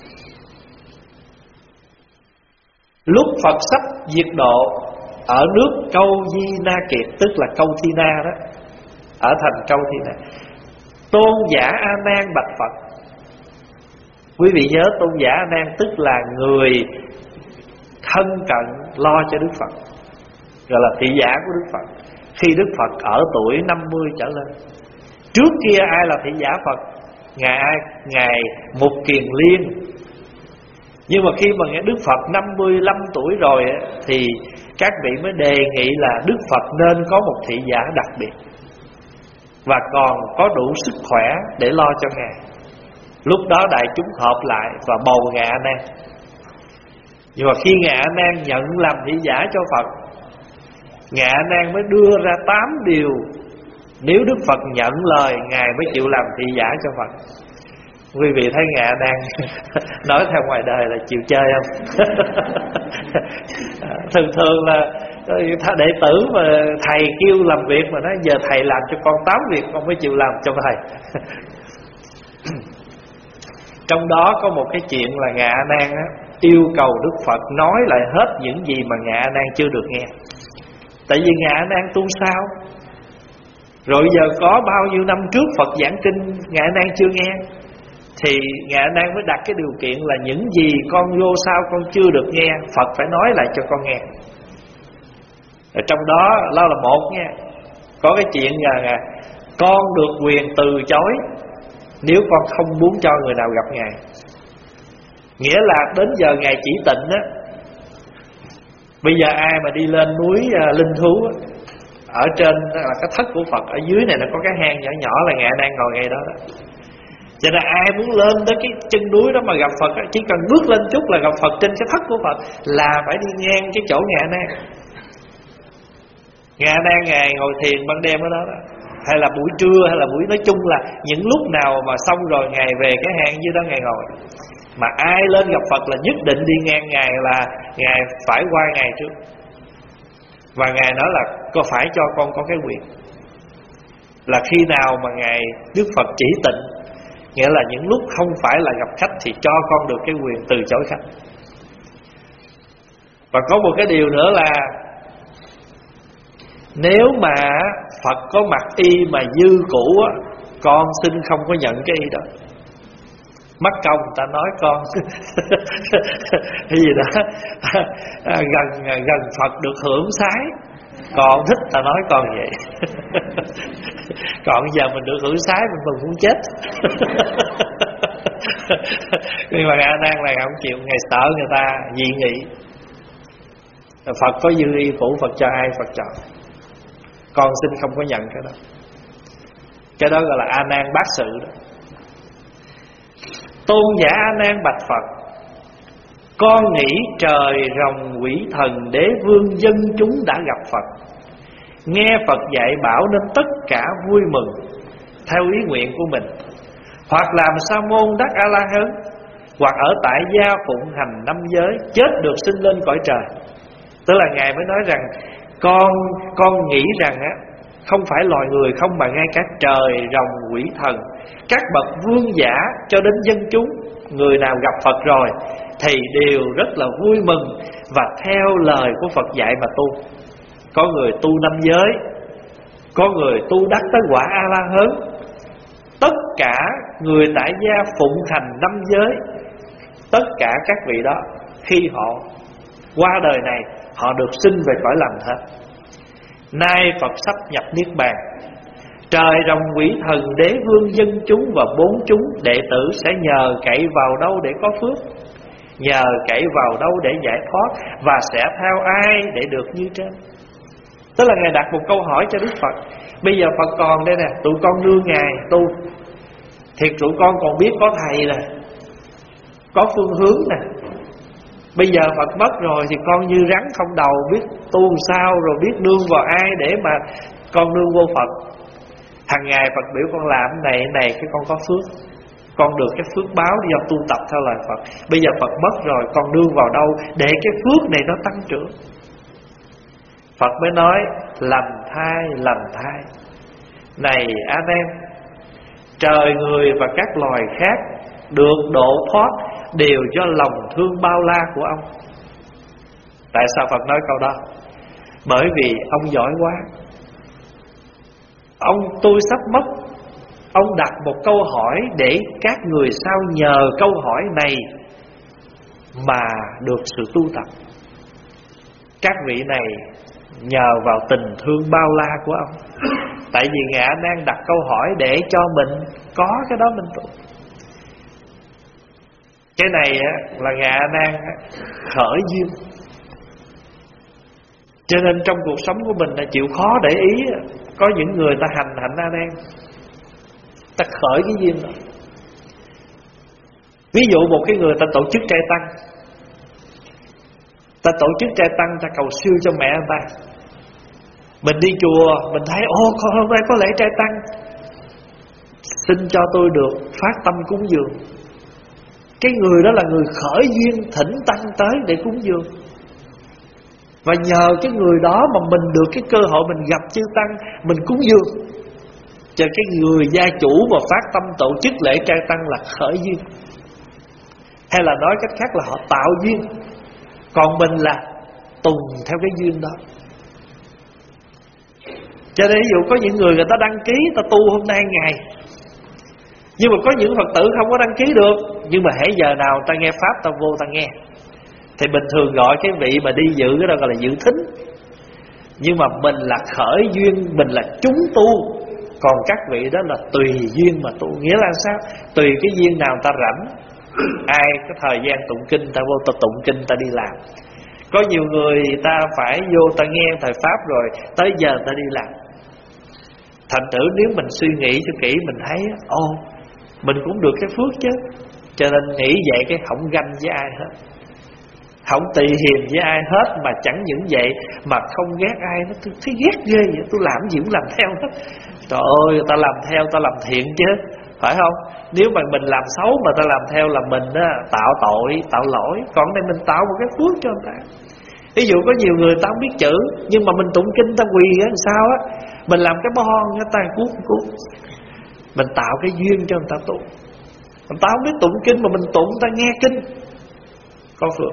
Lúc Phật sắp diệt độ ở nước Câu Di Na Kiệt, tức là Câu Thi Na đó, ở thành Câu Thi Na, Tôn giả A Nan bạch Phật. Quý vị nhớ tôn giả A Nan tức là người thân cận lo cho Đức Phật, gọi là thị giả của Đức Phật. Khi Đức Phật ở tuổi năm mươi trở lên. Trước kia ai là thị giả Phật? Ngài ai? Ngài Mục Kiền Liên. Nhưng mà khi mà nghe Đức Phật năm mươi lăm tuổi rồi thì các vị mới đề nghị là Đức Phật nên có một thị giả đặc biệt và còn có đủ sức khỏe để lo cho Ngài. Lúc đó đại chúng họp lại và bầu Ngài A Nan. Nhưng mà khi Ngài A Nan nhận làm thị giả cho Phật, Ngài A Nan mới đưa ra tám điều. Nếu Đức Phật nhận lời, Ngài mới chịu làm thị giả cho Phật. Quý vị thấy Ngài A Nan nói theo ngoài đời là chịu chơi không? Thường thường là đệ tử mà thầy kêu làm việc mà nói giờ thầy làm cho con tám việc, con mới chịu làm cho thầy. Trong đó có một cái chuyện là Ngài A Nan á, yêu cầu Đức Phật nói lại hết những gì mà Ngài A Nan chưa được nghe. Tại vì Ngài A Nan tu sao, rồi giờ có bao nhiêu năm trước Phật giảng kinh Ngài A Nan chưa nghe, thì Ngài A Nan mới đặt cái điều kiện là những gì con vô sao con chưa được nghe, Phật phải nói lại cho con nghe. Ở trong đó đó là một nha, có cái chuyện là con được quyền từ chối nếu con không muốn cho người nào gặp Ngài. Nghĩa là đến giờ Ngài chỉ tịnh á, bây giờ ai mà đi lên núi uh, Linh Thú á, ở trên là cái thất của Phật, ở dưới này nó có cái hang nhỏ nhỏ là Ngài đang ngồi ngay đó, đó. Cho nên ai muốn lên tới cái chân núi đó mà gặp Phật á, chỉ cần bước lên chút là gặp Phật trên cái thất của Phật, là phải đi ngang cái chỗ Ngài đang. Ngài đang Ngài ngồi thiền ban đêm ở đó, đó, hay là buổi trưa, hay là buổi, nói chung là những lúc nào mà xong rồi Ngài về cái hang dưới đó Ngài ngồi. Mà ai lên gặp Phật là nhất định đi ngang Ngài, là Ngài phải qua Ngài trước. Và Ngài nói là có phải cho con có cái quyền, là khi nào mà Ngài Đức Phật chỉ tịnh, nghĩa là những lúc không phải là gặp khách, thì cho con được cái quyền từ chối khách. Và có một cái điều nữa là nếu mà Phật có mặc y mà dư cũ á, con xin không có nhận cái y đó. Mất công người ta nói con cái gì đó gần gần Phật được hưởng sái, con thích ta nói con vậy. Còn giờ mình được hưởng sái mình mừng muốn chết. Nhưng mà Ngài A Nan này không chịu, Ngài sợ người ta dị nghị. Phật có dư y cũ, Phật cho ai Phật chọn, con xin không có nhận cái đó. Cái đó gọi là A Nan bát sự đó. Tôn giả A Nan bạch Phật: con nghĩ trời rồng quỷ thần đế vương dân chúng đã gặp Phật, nghe Phật dạy bảo nên tất cả vui mừng theo ý nguyện của mình, hoặc làm sa môn đắc A La Hán, hoặc ở tại gia phụng hành năm giới, chết được sinh lên cõi trời. Tức là Ngài mới nói rằng con con nghĩ rằng á, không phải loài người không mà ngay cả trời rồng quỷ thần, các bậc vương giả cho đến dân chúng, người nào gặp Phật rồi thì đều rất là vui mừng và theo lời của Phật dạy mà tu. Có người tu năm giới, có người tu đắc tới quả A La Hán. Tất cả người tại gia phụng hành năm giới, tất cả các vị đó khi họ qua đời này, họ được sinh về cõi lành hết. Nay Phật sắp nhập niết bàn, trời rồng quỷ thần đế vương dân chúng và bốn chúng đệ tử sẽ nhờ cậy vào đâu để có phước, nhờ cậy vào đâu để giải thoát, và sẽ theo ai để được như trên. Tức là Ngài đặt một câu hỏi cho Đức Phật. Bây giờ Phật còn đây nè, tụi con nương Ngài tu, thiệt tụi con còn biết có thầy nè, có phương hướng nè. Bây giờ Phật mất rồi thì con như rắn không đầu, biết tu làm sao, rồi biết nương vào ai để mà con nương vô Phật. Hằng ngày Phật biểu con làm này này, cái con có phước, con được cái phước báo do tu tập theo lời Phật. Bây giờ Phật mất rồi, con nương vào đâu để cái phước này nó tăng trưởng? Phật mới nói: lành thai, lành thai. Này A Nan, trời người và các loài khác được độ thoát đều do lòng thương bao la của ông. Tại sao Phật nói câu đó? Bởi vì ông giỏi quá. Ông tôi sắp mất, ông đặt một câu hỏi để các người sau nhờ câu hỏi này mà được sự tu tập. Các vị này nhờ vào tình thương bao la của ông. Tại vì Ngài A Nan đặt câu hỏi để cho mình có cái đó mình tu. Cái này là Ngài A Nan khởi duyên. Cho nên trong cuộc sống của mình là chịu khó để ý. Có những người ta hành hạnh A Nan, ta khởi cái duyên đó. Ví dụ một cái người ta tổ chức trai tăng, ta tổ chức trai tăng, ta cầu siêu cho mẹ người ta. Mình đi chùa, mình thấy ô hôm nay có lễ trai tăng, xin cho tôi được phát tâm cúng dường. Cái người đó là người khởi duyên thỉnh tăng tới để cúng dường. Và nhờ cái người đó mà mình được cái cơ hội mình gặp chư tăng, mình cúng dường. Cho cái người gia chủ mà phát tâm tổ chức lễ trai tăng là khởi duyên. Hay là nói cách khác là họ tạo duyên, còn mình là tùng theo cái duyên đó. Cho nên ví dụ có những người người ta đăng ký, ta tu hôm nay ngày, nhưng mà có những Phật tử không có đăng ký được. Nhưng mà hễ giờ nào ta nghe Pháp ta vô ta nghe. Thì bình thường gọi cái vị mà đi dự cái đó gọi là dự thính. Nhưng mà mình là khởi duyên, mình là chúng tu. Còn các vị đó là tùy duyên mà tu. Nghĩa là sao? Tùy cái duyên nào ta rảnh. Ai có thời gian tụng kinh ta vô ta tụng kinh ta đi làm. Có nhiều người ta phải vô ta nghe thời Pháp rồi tới giờ ta đi làm. Thành thử nếu mình suy nghĩ cho kỹ mình thấy ô, mình cũng được cái phước chứ. Cho nên nghĩ vậy cái không ganh với ai hết, không tỳ hiềm với ai hết. Mà chẳng những vậy mà không ghét ai. Nó tôi thấy ghét ghê vậy, tôi làm gì cũng làm theo hết. Trời ơi, ta làm theo ta làm thiện chứ, phải không? Nếu mà mình làm xấu mà ta làm theo là mình á, tạo tội, tạo lỗi. Còn đây mình tạo một cái phước cho người ta. Ví dụ có nhiều người ta không biết chữ, nhưng mà mình tụng kinh ta quỳ á sao á, mình làm cái bon người ta cuốc cuốc. Mình tạo cái duyên cho người ta tụng. Người ta không biết tụng kinh mà mình tụng, người ta nghe kinh có phước.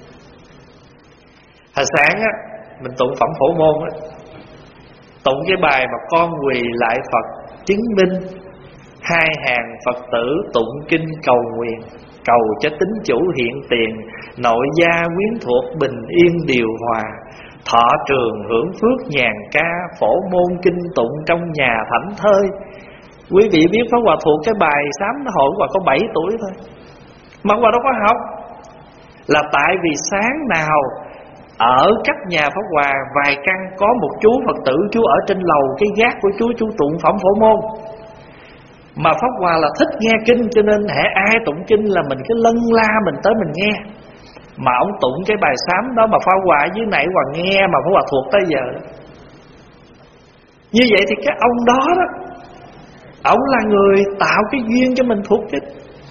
Hồi sáng á, mình tụng phẩm Phổ Môn á, tụng cái bài mà con quỳ lại Phật chứng minh, hai hàng Phật tử tụng kinh cầu nguyện, cầu cho tín chủ hiện tiền, nội gia quyến thuộc bình yên điều hòa, thọ trường hưởng phước nhàn ca, phổ môn kinh tụng trong nhà thảnh thơi. Quý vị biết Pháp Hòa thuộc cái bài sám nó hồi Hòa có bảy tuổi thôi, mà Hòa đâu có học. Là tại vì sáng nào ở cách nhà Pháp Hòa vài căn có một chú Phật tử, chú ở trên lầu cái gác của chú, chú tụng phẩm Phổ Môn. Mà Pháp Hòa là thích nghe kinh, cho nên hễ ai tụng kinh là mình cứ lân la mình tới mình nghe. Mà ông tụng cái bài sám đó mà Pháp Hòa dưới nãy Hòa nghe mà Pháp Hòa thuộc tới giờ đó. Như vậy thì cái ông đó đó, ông là người tạo cái duyên cho mình thuộc kinh.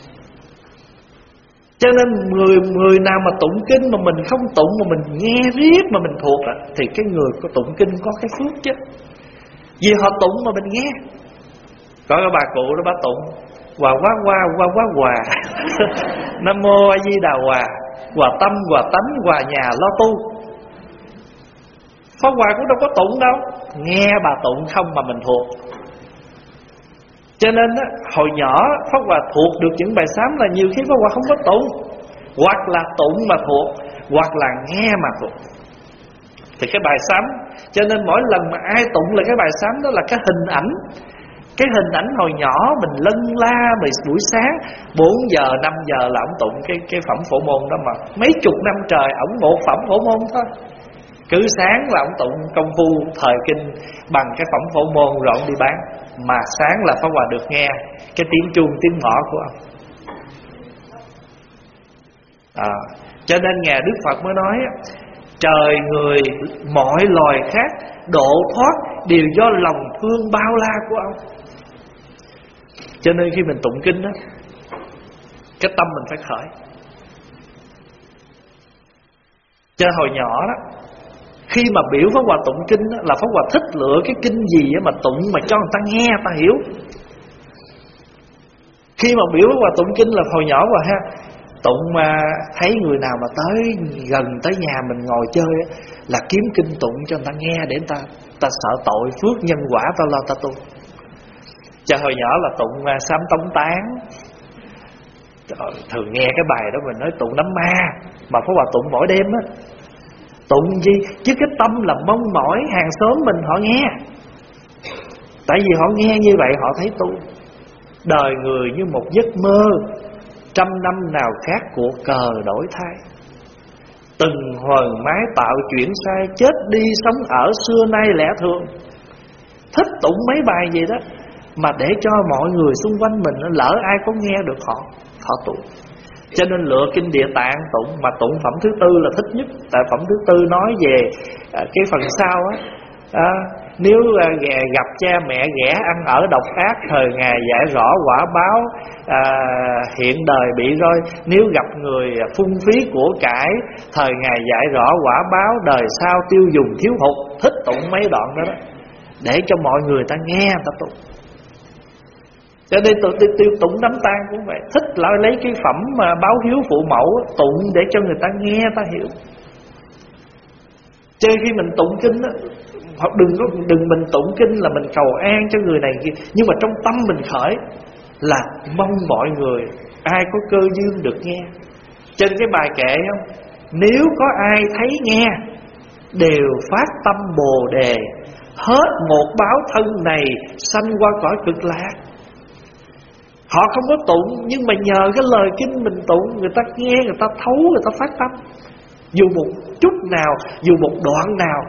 Cho nên người người nào mà tụng kinh mà mình không tụng mà mình nghe riết mà mình thuộc đó, thì cái người có tụng kinh có cái phước chứ. Vì họ tụng mà mình nghe. Có cái bà cụ đó bà tụng Hòa quá qua qua quá hòa Nam mô A Di Đà Hòa, hòa tâm hòa tánh hòa nhà lo tu. Pháp Hòa cũng đâu có tụng đâu, nghe bà tụng không mà mình thuộc. Cho nên á, hồi nhỏ Pháp Hòa thuộc được những bài sám là nhiều khi Pháp Hòa không có tụng, hoặc là tụng mà thuộc, hoặc là nghe mà thuộc. Thì cái bài sám, cho nên mỗi lần mà ai tụng là cái bài sám đó là cái hình ảnh. Cái hình ảnh hồi nhỏ mình lân la mình buổi sáng bốn giờ năm giờ là ông tụng cái cái phẩm Phổ Môn đó, mà mấy chục năm trời ổng một phẩm Phổ Môn thôi. Cứ sáng là ông tụng công phu thời kinh bằng cái phẩm Phổ Môn rồi ông đi bán. Mà sáng là Pháp Hòa được nghe cái tiếng chuông tiếng mõ của ông. à, Cho nên Ngài Đức Phật mới nói trời người mọi loài khác độ thoát đều do lòng thương bao la của ông. Cho nên khi mình tụng kinh đó, cái tâm mình phải khởi. Cho hồi nhỏ đó, khi mà biểu Pháp Hòa tụng kinh đó, là Pháp Hòa thích lựa cái kinh gì mà tụng mà cho người ta nghe, ta hiểu. Khi mà biểu Pháp Hòa tụng kinh là hồi nhỏ Hòa ha, tụng mà thấy người nào mà tới gần tới nhà mình ngồi chơi á, là kiếm kinh tụng cho người ta nghe để người ta ta sợ tội phước nhân quả ta lo ta tu. Cho hồi nhỏ là tụng sám tống tán. Thường nghe cái bài đó mình nói tụng đám ma, mà Pháp Hòa tụng mỗi đêm á. Tụng gì? Chứ cái tâm là mong mỏi hàng xóm mình họ nghe. Tại vì họ nghe như vậy họ thấy tu. Đời người như một giấc mơ, trăm năm nào khác cuộc cờ đổi thay. Từng hồn mái tạo chuyển sai, chết đi sống ở xưa nay lẽ thường. Thích tụng mấy bài gì đó mà để cho mọi người xung quanh mình, lỡ ai có nghe được họ, họ tụng. Cho nên lựa kinh Địa Tạng tụng. Mà tụng phẩm thứ tư là thích nhất. Tại phẩm thứ tư nói về à, cái phần sau á, à, nếu à, gặp cha mẹ ghẻ ăn ở độc ác, thời ngày dạy rõ quả báo à, hiện đời bị roi. Nếu gặp người phung phí của cải, thời ngày dạy rõ quả báo đời sau tiêu dùng thiếu hụt. Thích tụng mấy đoạn đó đó để cho mọi người ta nghe ta tụng. Cho nên tôi tiêu, tiêu tụng đám tang cũng vậy. Thích lại lấy cái phẩm mà báo hiếu phụ mẫu tụng để cho người ta nghe ta hiểu. Chứ khi mình tụng kinh á, hoặc đừng có đừng mình tụng kinh là mình cầu an cho người này kia, nhưng mà trong tâm mình khởi là mong mọi người ai có cơ duyên được nghe. Trên cái bài kệ không, nếu có ai thấy nghe đều phát tâm Bồ đề, hết một báo thân này sanh qua cõi cực lạc. Họ không có tụng, nhưng mà nhờ cái lời kinh mình tụng, người ta nghe, người ta thấu, người ta phát tâm. Dù một chút nào, dù một đoạn nào.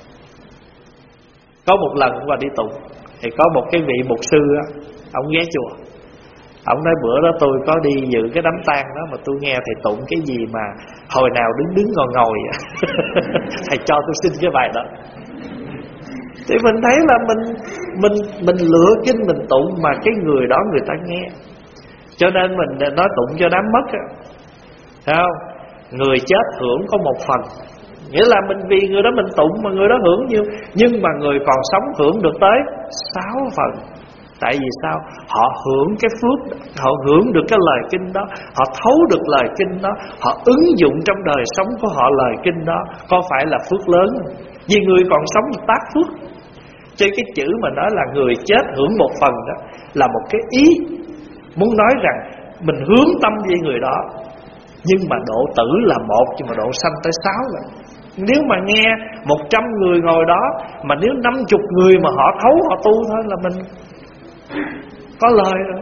Có một lần qua đi tụng, thì có một cái vị mục sư á, ông ghé chùa. Ông nói bữa đó tôi có đi dự cái đám tang đó, mà tôi nghe thầy tụng cái gì mà hồi nào đứng đứng ngồi ngồi thầy cho tôi xin cái bài đó. Thì mình thấy là mình mình mình lựa kinh mình tụng mà cái người đó người ta nghe. Cho nên mình nói tụng cho đám mất á, thấy không? Người chết hưởng có một phần, nghĩa là mình vì người đó mình tụng mà người đó hưởng nhiều, nhưng mà người còn sống hưởng được tới sáu phần. Tại vì sao? Họ hưởng cái phước, họ hưởng được cái lời kinh đó, họ thấu được lời kinh đó, họ ứng dụng trong đời sống của họ lời kinh đó. Có phải là phước lớn? Vì người còn sống thì tác phước. Trên cái chữ mà nói là người chết hưởng một phần đó là một cái ý muốn nói rằng mình hướng tâm về người đó. Nhưng mà độ tử là một, nhưng mà độ sanh tới sáu rồi. Nếu mà nghe một trăm người ngồi đó, mà nếu năm chục người mà họ thấu họ tu thôi là mình có lời rồi.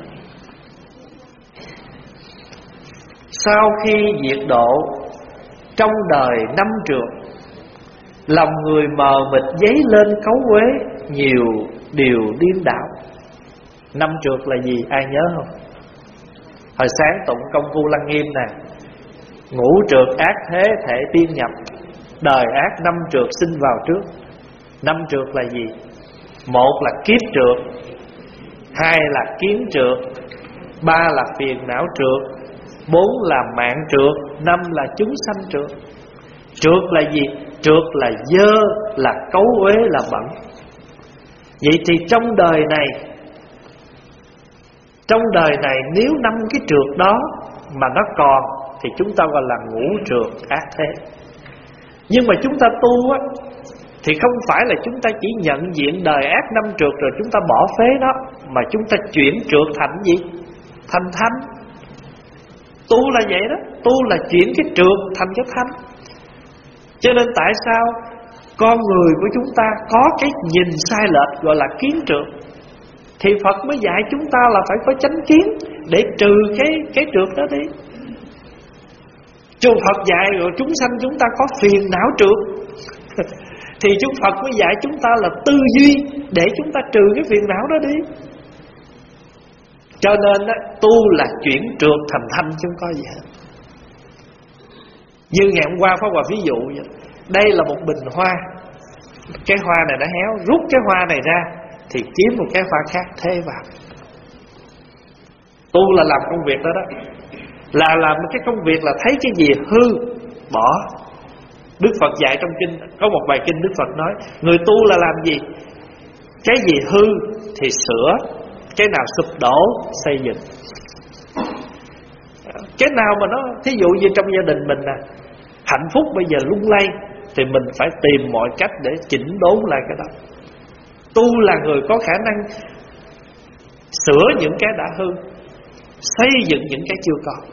Sau khi diệt độ, trong đời năm trượt, lòng người mờ mịt dấy lên cấu uế, nhiều điều điên đảo. Năm trượt là gì ai nhớ không? Hồi sáng tụng công phu Lăng Nghiêm nè, ngũ trượt ác thế thể tiên nhập, đời ác năm trượt sinh vào trước. Năm trượt là gì? Một là kiếp trượt, hai là kiến trượt, ba là phiền não trượt, bốn là mạng trượt, năm là chúng sanh trượt. Trượt là gì? Trượt là dơ, là cấu uế, là bẩn. Vậy thì trong đời này, trong đời này nếu năm cái trượt đó mà nó còn thì chúng ta gọi là ngũ trượt ác thế. Nhưng mà chúng ta tu á thì không phải là chúng ta chỉ nhận diện đời ác năm trượt rồi chúng ta bỏ phế nó, mà chúng ta chuyển trượt thành gì? Thành thanh. Tu là vậy đó, tu là chuyển cái trượt thành cái thanh. Cho nên tại sao con người của chúng ta có cái nhìn sai lệch gọi là kiến trượt, thì Phật mới dạy chúng ta là phải có chánh kiến để trừ cái cái trượt đó đi. Chúng Phật dạy rồi chúng sanh chúng ta có phiền não trượt thì chúng Phật mới dạy chúng ta là tư duy để chúng ta trừ cái phiền não đó đi. Cho nên đó, tu là chuyển trượt thành thanh chứ không có gì hết. Như ngày hôm qua Pháp Hòa ví dụ vậy. Đây là một bình hoa, cái hoa này đã héo, rút cái hoa này ra thì kiếm một cái hoa khác thế vào. Tu là làm công việc đó đó, là làm cái công việc là thấy cái gì hư bỏ. Đức Phật dạy trong kinh, có một bài kinh Đức Phật nói người tu là làm gì? Cái gì hư thì sửa, cái nào sụp đổ xây dựng. Cái nào mà nó, thí dụ như trong gia đình mình nè, hạnh phúc bây giờ lung lay thì mình phải tìm mọi cách để chỉnh đốn lại cái đó. Tu là người có khả năng sửa những cái đã hư, xây dựng những cái chưa có.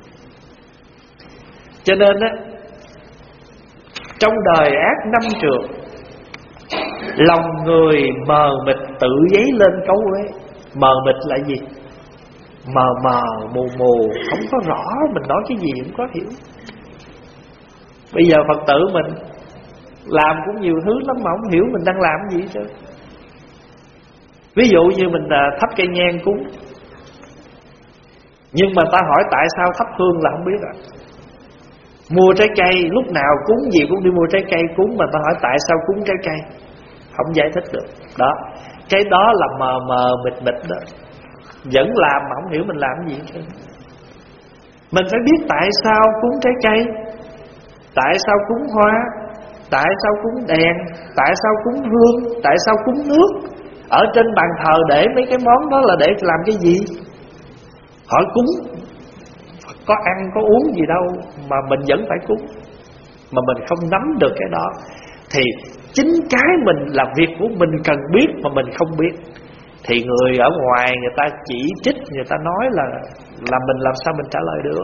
Cho nên á, trong đời ác năm trường, lòng người mờ mịt tự dấy lên cấu uế. Mờ mịt là gì? Mờ mờ mù mù, không có rõ, mình nói cái gì cũng có hiểu. Bây giờ Phật tử mình làm cũng nhiều thứ lắm mà không hiểu mình đang làm cái gì chứ. Ví dụ như mình thắp cây nhang cúng, nhưng mà ta hỏi tại sao thắp hương là không biết à. Mua trái cây, lúc nào cúng gì cũng đi mua trái cây cúng, mà ta hỏi tại sao cúng trái cây, không giải thích được. Đó, cái đó là mờ mờ mịt mịt đó. Vẫn làm mà không hiểu mình làm cái gì chứ. Mình phải biết tại sao cúng trái cây, tại sao cúng hoa, tại sao cúng đèn, tại sao cúng hương, tại sao cúng nước. Ở trên bàn thờ để mấy cái món đó là để làm cái gì? Hỏi cúng, có ăn có uống gì đâu mà mình vẫn phải cúng. Mà mình không nắm được cái đó thì chính cái mình là việc của mình cần biết mà mình không biết, thì người ở ngoài người ta chỉ trích, người ta nói là là mình làm sao mình trả lời được.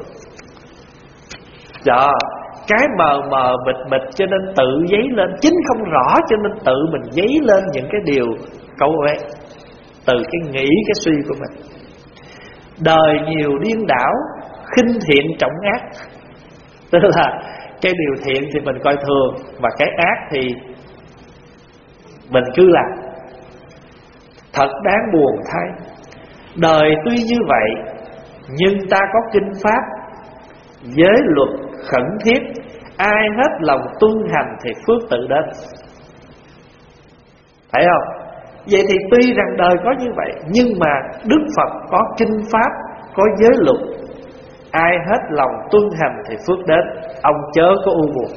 Dạ, cái mờ mờ mịt mịt cho nên tự dấy lên, chính không rõ cho nên tự mình dấy lên những cái điều câu uế từ cái nghĩ cái suy của mình. Đời nhiều điên đảo, khinh thiện trọng ác. Tức là cái điều thiện thì mình coi thường, mà cái ác thì mình cứ làm. Thật đáng buồn thay, đời tuy như vậy nhưng ta có kinh pháp, giới luật khẩn thiết, ai hết lòng tuân hành thì phước tự đến. Thấy không? Vậy thì tuy rằng đời có như vậy, nhưng mà Đức Phật có kinh pháp, có giới luật, ai hết lòng tuân hành thì phước đến. Ông chớ có u buồn.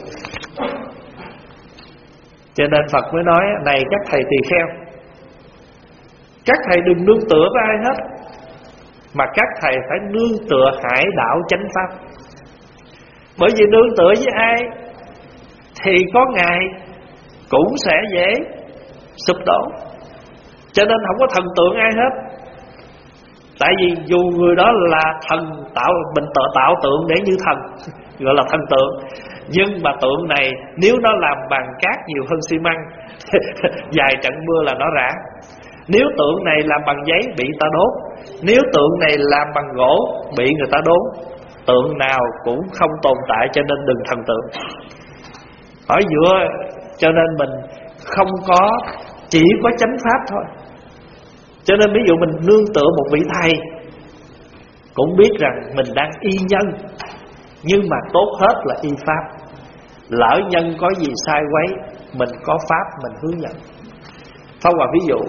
Cho nên Phật mới nói: này các thầy tỳ kheo, các thầy đừng nương tựa với ai hết, mà các thầy phải nương tựa hải đạo chánh pháp. Bởi vì nương tựa với ai thì có ngày cũng sẽ dễ sụp đổ. Cho nên không có thần tượng ai hết. Tại vì dù người đó là thần tạo, mình tự tạo tượng để như thần, gọi là thần tượng, nhưng mà tượng này nếu nó làm bằng cát nhiều hơn xi măng vài trận mưa là nó rã. Nếu tượng này làm bằng giấy bị ta đốt, nếu tượng này làm bằng gỗ bị người ta đốn. Tượng nào cũng không tồn tại, cho nên đừng thần tượng. Ở giữa, cho nên mình không có, chỉ có chánh pháp thôi. Cho nên ví dụ mình nương tựa một vị thầy, cũng biết rằng mình đang y nhân, nhưng mà tốt hết là y pháp. Lỡ nhân có gì sai quấy, mình có pháp mình hướng dẫn. Phong vào ví dụ,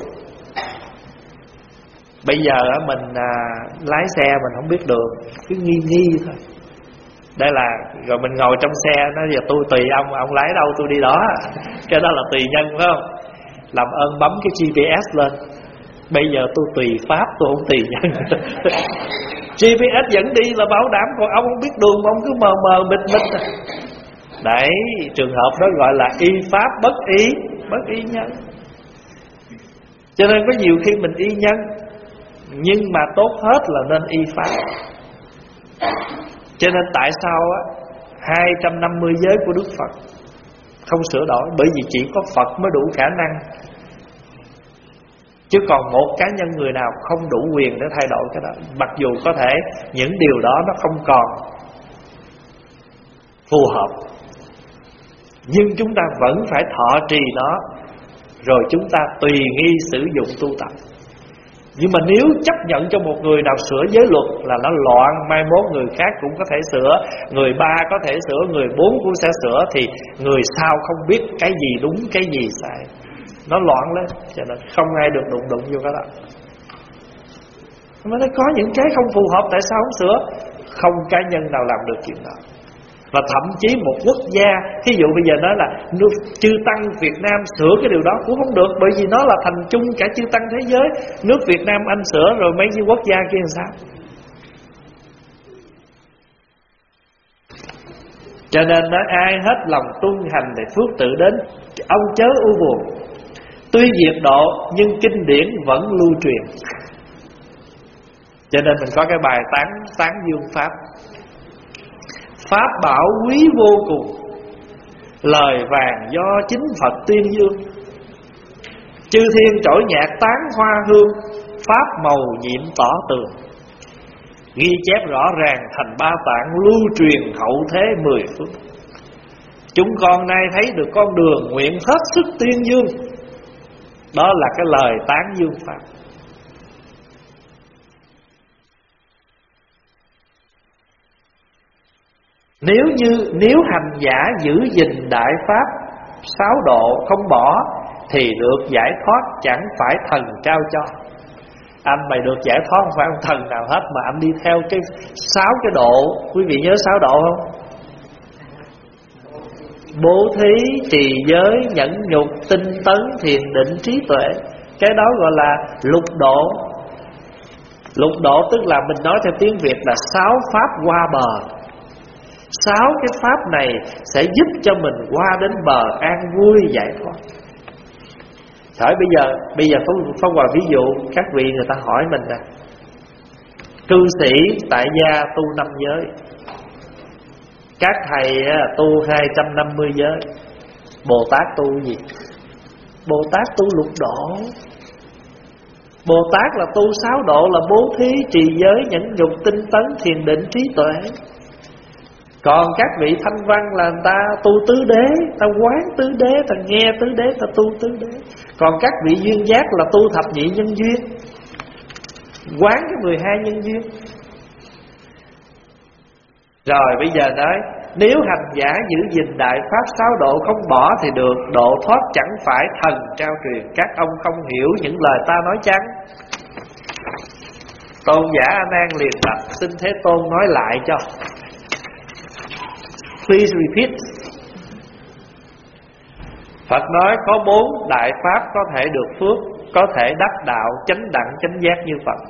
bây giờ mình à, lái xe mình không biết đường, cứ nghi nghi thôi. Đây là, rồi mình ngồi trong xe, nói giờ tôi tùy ông, ông lái đâu tôi đi đó. Cái đó là tùy nhân phải không? Làm ơn bấm cái giê pê ét lên. Bây giờ tôi tùy pháp, tôi không tùy nhân. giê pê ét dẫn đi là bảo đảm, còn ông không biết đường mà ông cứ mờ mờ mịt mịt. Đấy, trường hợp đó gọi là y pháp bất y, bất y nhân. Cho nên có nhiều khi mình y nhân, nhưng mà tốt hết là nên y pháp. Cho nên tại sao á hai trăm năm mươi giới của Đức Phật không sửa đổi? Bởi vì chỉ có Phật mới đủ khả năng, chứ còn một cá nhân người nào không đủ quyền để thay đổi cái đó. Mặc dù có thể những điều đó nó không còn phù hợp, nhưng chúng ta vẫn phải thọ trì nó, rồi chúng ta tùy nghi sử dụng tu tập. Nhưng mà nếu chấp nhận cho một người nào sửa giới luật là nó loạn, mai mốt người khác cũng có thể sửa, người ba có thể sửa, người bốn cũng sẽ sửa, thì người sau không biết cái gì đúng cái gì sai, nó loạn lên. Cho nên không ai được đụng đụng vô cái đó. Mà nó có những cái không phù hợp, tại sao không sửa? Không cá nhân nào làm được chuyện đó. Và thậm chí một quốc gia, ví dụ bây giờ nói là nước chư tăng Việt Nam sửa cái điều đó cũng không được, bởi vì nó là thành chung cả chư tăng thế giới. Nước Việt Nam anh sửa rồi mấy cái quốc gia kia làm sao? Cho nên nói ai hết lòng tuân hành để phước tự đến. Ông chớ u buồn, tuy diệt độ nhưng kinh điển vẫn lưu truyền. Cho nên mình có cái bài tán tán dương pháp. Pháp bảo quý vô cùng, lời vàng do chính Phật tuyên dương. Chư thiên trỗi nhạc tán hoa hương, pháp màu nhiệm tỏ tường. Ghi chép rõ ràng thành ba tạng, lưu truyền hậu thế mười phương. Chúng con nay thấy được con đường, nguyện hết sức tuyên dương. Đó là cái lời tán dương pháp. Nếu như nếu hành giả giữ gìn đại pháp sáu độ không bỏ, thì được giải thoát chẳng phải thần trao cho. Anh mày được giải thoát không phải ông thần nào hết, mà anh đi theo cái sáu cái độ. Quý vị nhớ sáu độ không? Bố thí, trì giới, nhẫn nhục, tinh tấn, thiền định, trí tuệ. Cái đó gọi là lục độ. Lục độ tức là mình nói theo tiếng Việt là sáu pháp qua bờ. Sáu cái pháp này sẽ giúp cho mình qua đến bờ an vui giải thoát. Hỏi bây giờ Bây giờ Pháp Hòa ví dụ các vị người ta hỏi mình nè, cư sĩ tại gia tu năm giới, các thầy tu hai trăm năm mươi giới, Bồ Tát tu gì? Bồ Tát tu lục độ. Bồ Tát là tu sáu độ là bố thí, trì giới, nhẫn nhục, tinh tấn, thiền định, trí tuệ. Còn các vị thanh văn là người ta tu tứ đế, ta quán tứ đế, ta nghe tứ đế, ta tu tứ đế. Còn các vị duyên giác là tu thập nhị nhân duyên, quán cái mười hai nhân duyên. Rồi bây giờ nói, nếu hành giả giữ gìn đại pháp sáu độ không bỏ, thì được độ thoát chẳng phải thần trao truyền. Các ông không hiểu những lời ta nói chăng? Tôn giả A Nan liền đặt, xin Thế Tôn nói lại cho. Please repeat. Phật nói có bốn đại pháp có thể được phước, có thể đắc đạo chánh đẳng chánh giác như Phật.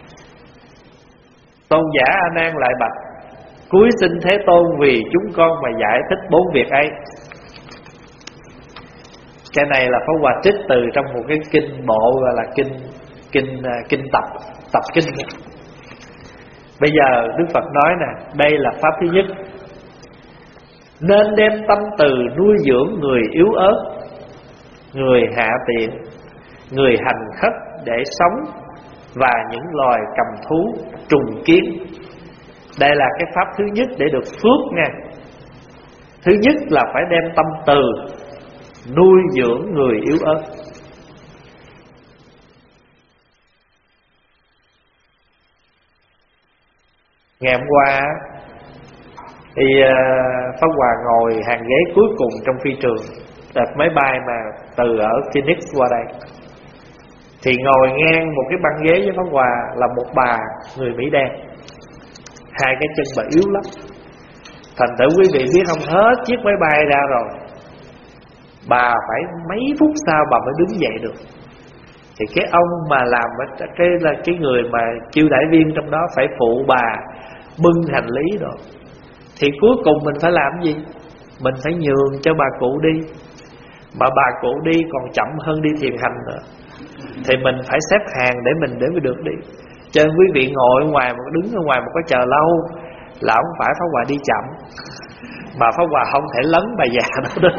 Tôn giả A Nan lại bạch, cúi xin Thế Tôn vì chúng con mà giải thích bốn việc ấy. Cái này là Pháp Hòa trích từ trong một cái kinh bộ gọi là kinh kinh kinh tập tập kinh. Bây giờ Đức Phật nói nè, đây là pháp thứ nhất. Nên đem tâm từ nuôi dưỡng người yếu ớt, người hạ tiện, người hành khất để sống, và những loài cầm thú, trùng kiến. Đây là cái pháp thứ nhất để được phước nha. Thứ nhất là phải đem tâm từ nuôi dưỡng người yếu ớt. Ngày hôm qua thì Pháp Hòa ngồi hàng ghế cuối cùng trong phi trường, đợt máy bay mà từ ở Phoenix qua đây. Thì ngồi ngang một cái băng ghế với Pháp Hòa là một bà người Mỹ đen, hai cái chân bà yếu lắm. Thành thử quý vị biết không, hết chiếc máy bay ra rồi, bà phải mấy phút sau bà mới đứng dậy được. Thì cái ông mà làm cái là cái người mà chiêu đãi viên trong đó phải phụ bà bưng hành lý rồi. Thì cuối cùng mình phải làm gì? Mình phải nhường cho bà cụ đi. Mà bà cụ đi còn chậm hơn đi thiền hành nữa, thì mình phải xếp hàng để mình để mới được đi. Cho nên quý vị ngồi ở ngoài mà đứng ở ngoài mà có chờ lâu là không phải Pháp Hòa đi chậm, mà Pháp Hòa không thể lấn bà già đó đến.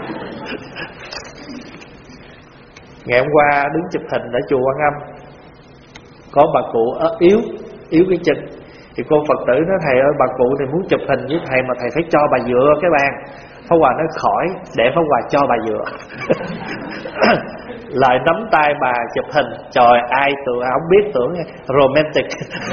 Ngày hôm qua đứng chụp hình ở chùa Quan Âm, có bà cụ yếu yếu cái chân. Thì cô Phật tử nói, thầy ơi, bà cụ thì muốn chụp hình với thầy mà thầy phải cho bà dựa cái bàn. Pháp Hòa nói khỏi, để Pháp Hòa cho bà dựa. Lại nắm tay bà chụp hình. Trời, ai tưởng, ai không biết tưởng romantic.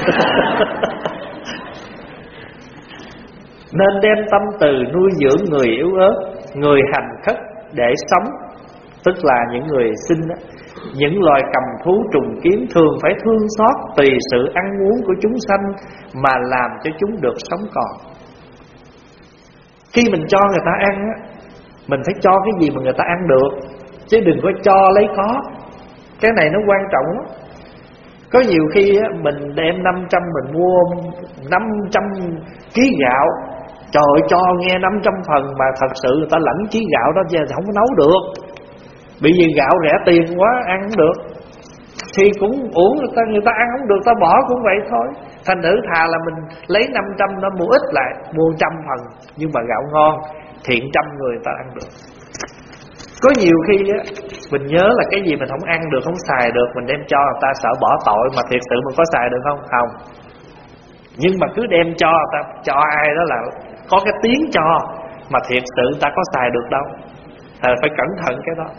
Nên đem tâm từ nuôi dưỡng người yếu ớt, người hành khất để sống, tức là những người sinh đó. Những loài cầm thú trùng kiến thường phải thương xót tùy sự ăn uống của chúng sanh mà làm cho chúng được sống còn. Khi mình cho người ta ăn á, mình phải cho cái gì mà người ta ăn được, chứ đừng có cho lấy có. Cái này nó quan trọng lắm. Có nhiều khi á, mình đem năm trăm, mình mua năm trăm ký gạo. Trời ơi, cho nghe năm trăm phần mà thật sự người ta lãnh ký gạo đó chứ không có nấu được. Bởi vì gạo rẻ tiền quá, ăn không được. thì cũng uổng, người ta, người ta ăn không được, ta bỏ cũng vậy thôi. Thành nữ thà là mình lấy năm trăm nó mua ít lại, mua trăm phần, nhưng mà gạo ngon, thiện trăm người người ta ăn được. Có nhiều khi á, mình nhớ là cái gì mình không ăn được, không xài được, mình đem cho người ta sợ bỏ tội, mà thiệt sự mình có xài được không? Không. Nhưng mà cứ đem cho người ta, cho ai đó là có cái tiếng cho, mà thiệt sự người ta có xài được đâu. Thì phải cẩn thận cái đó.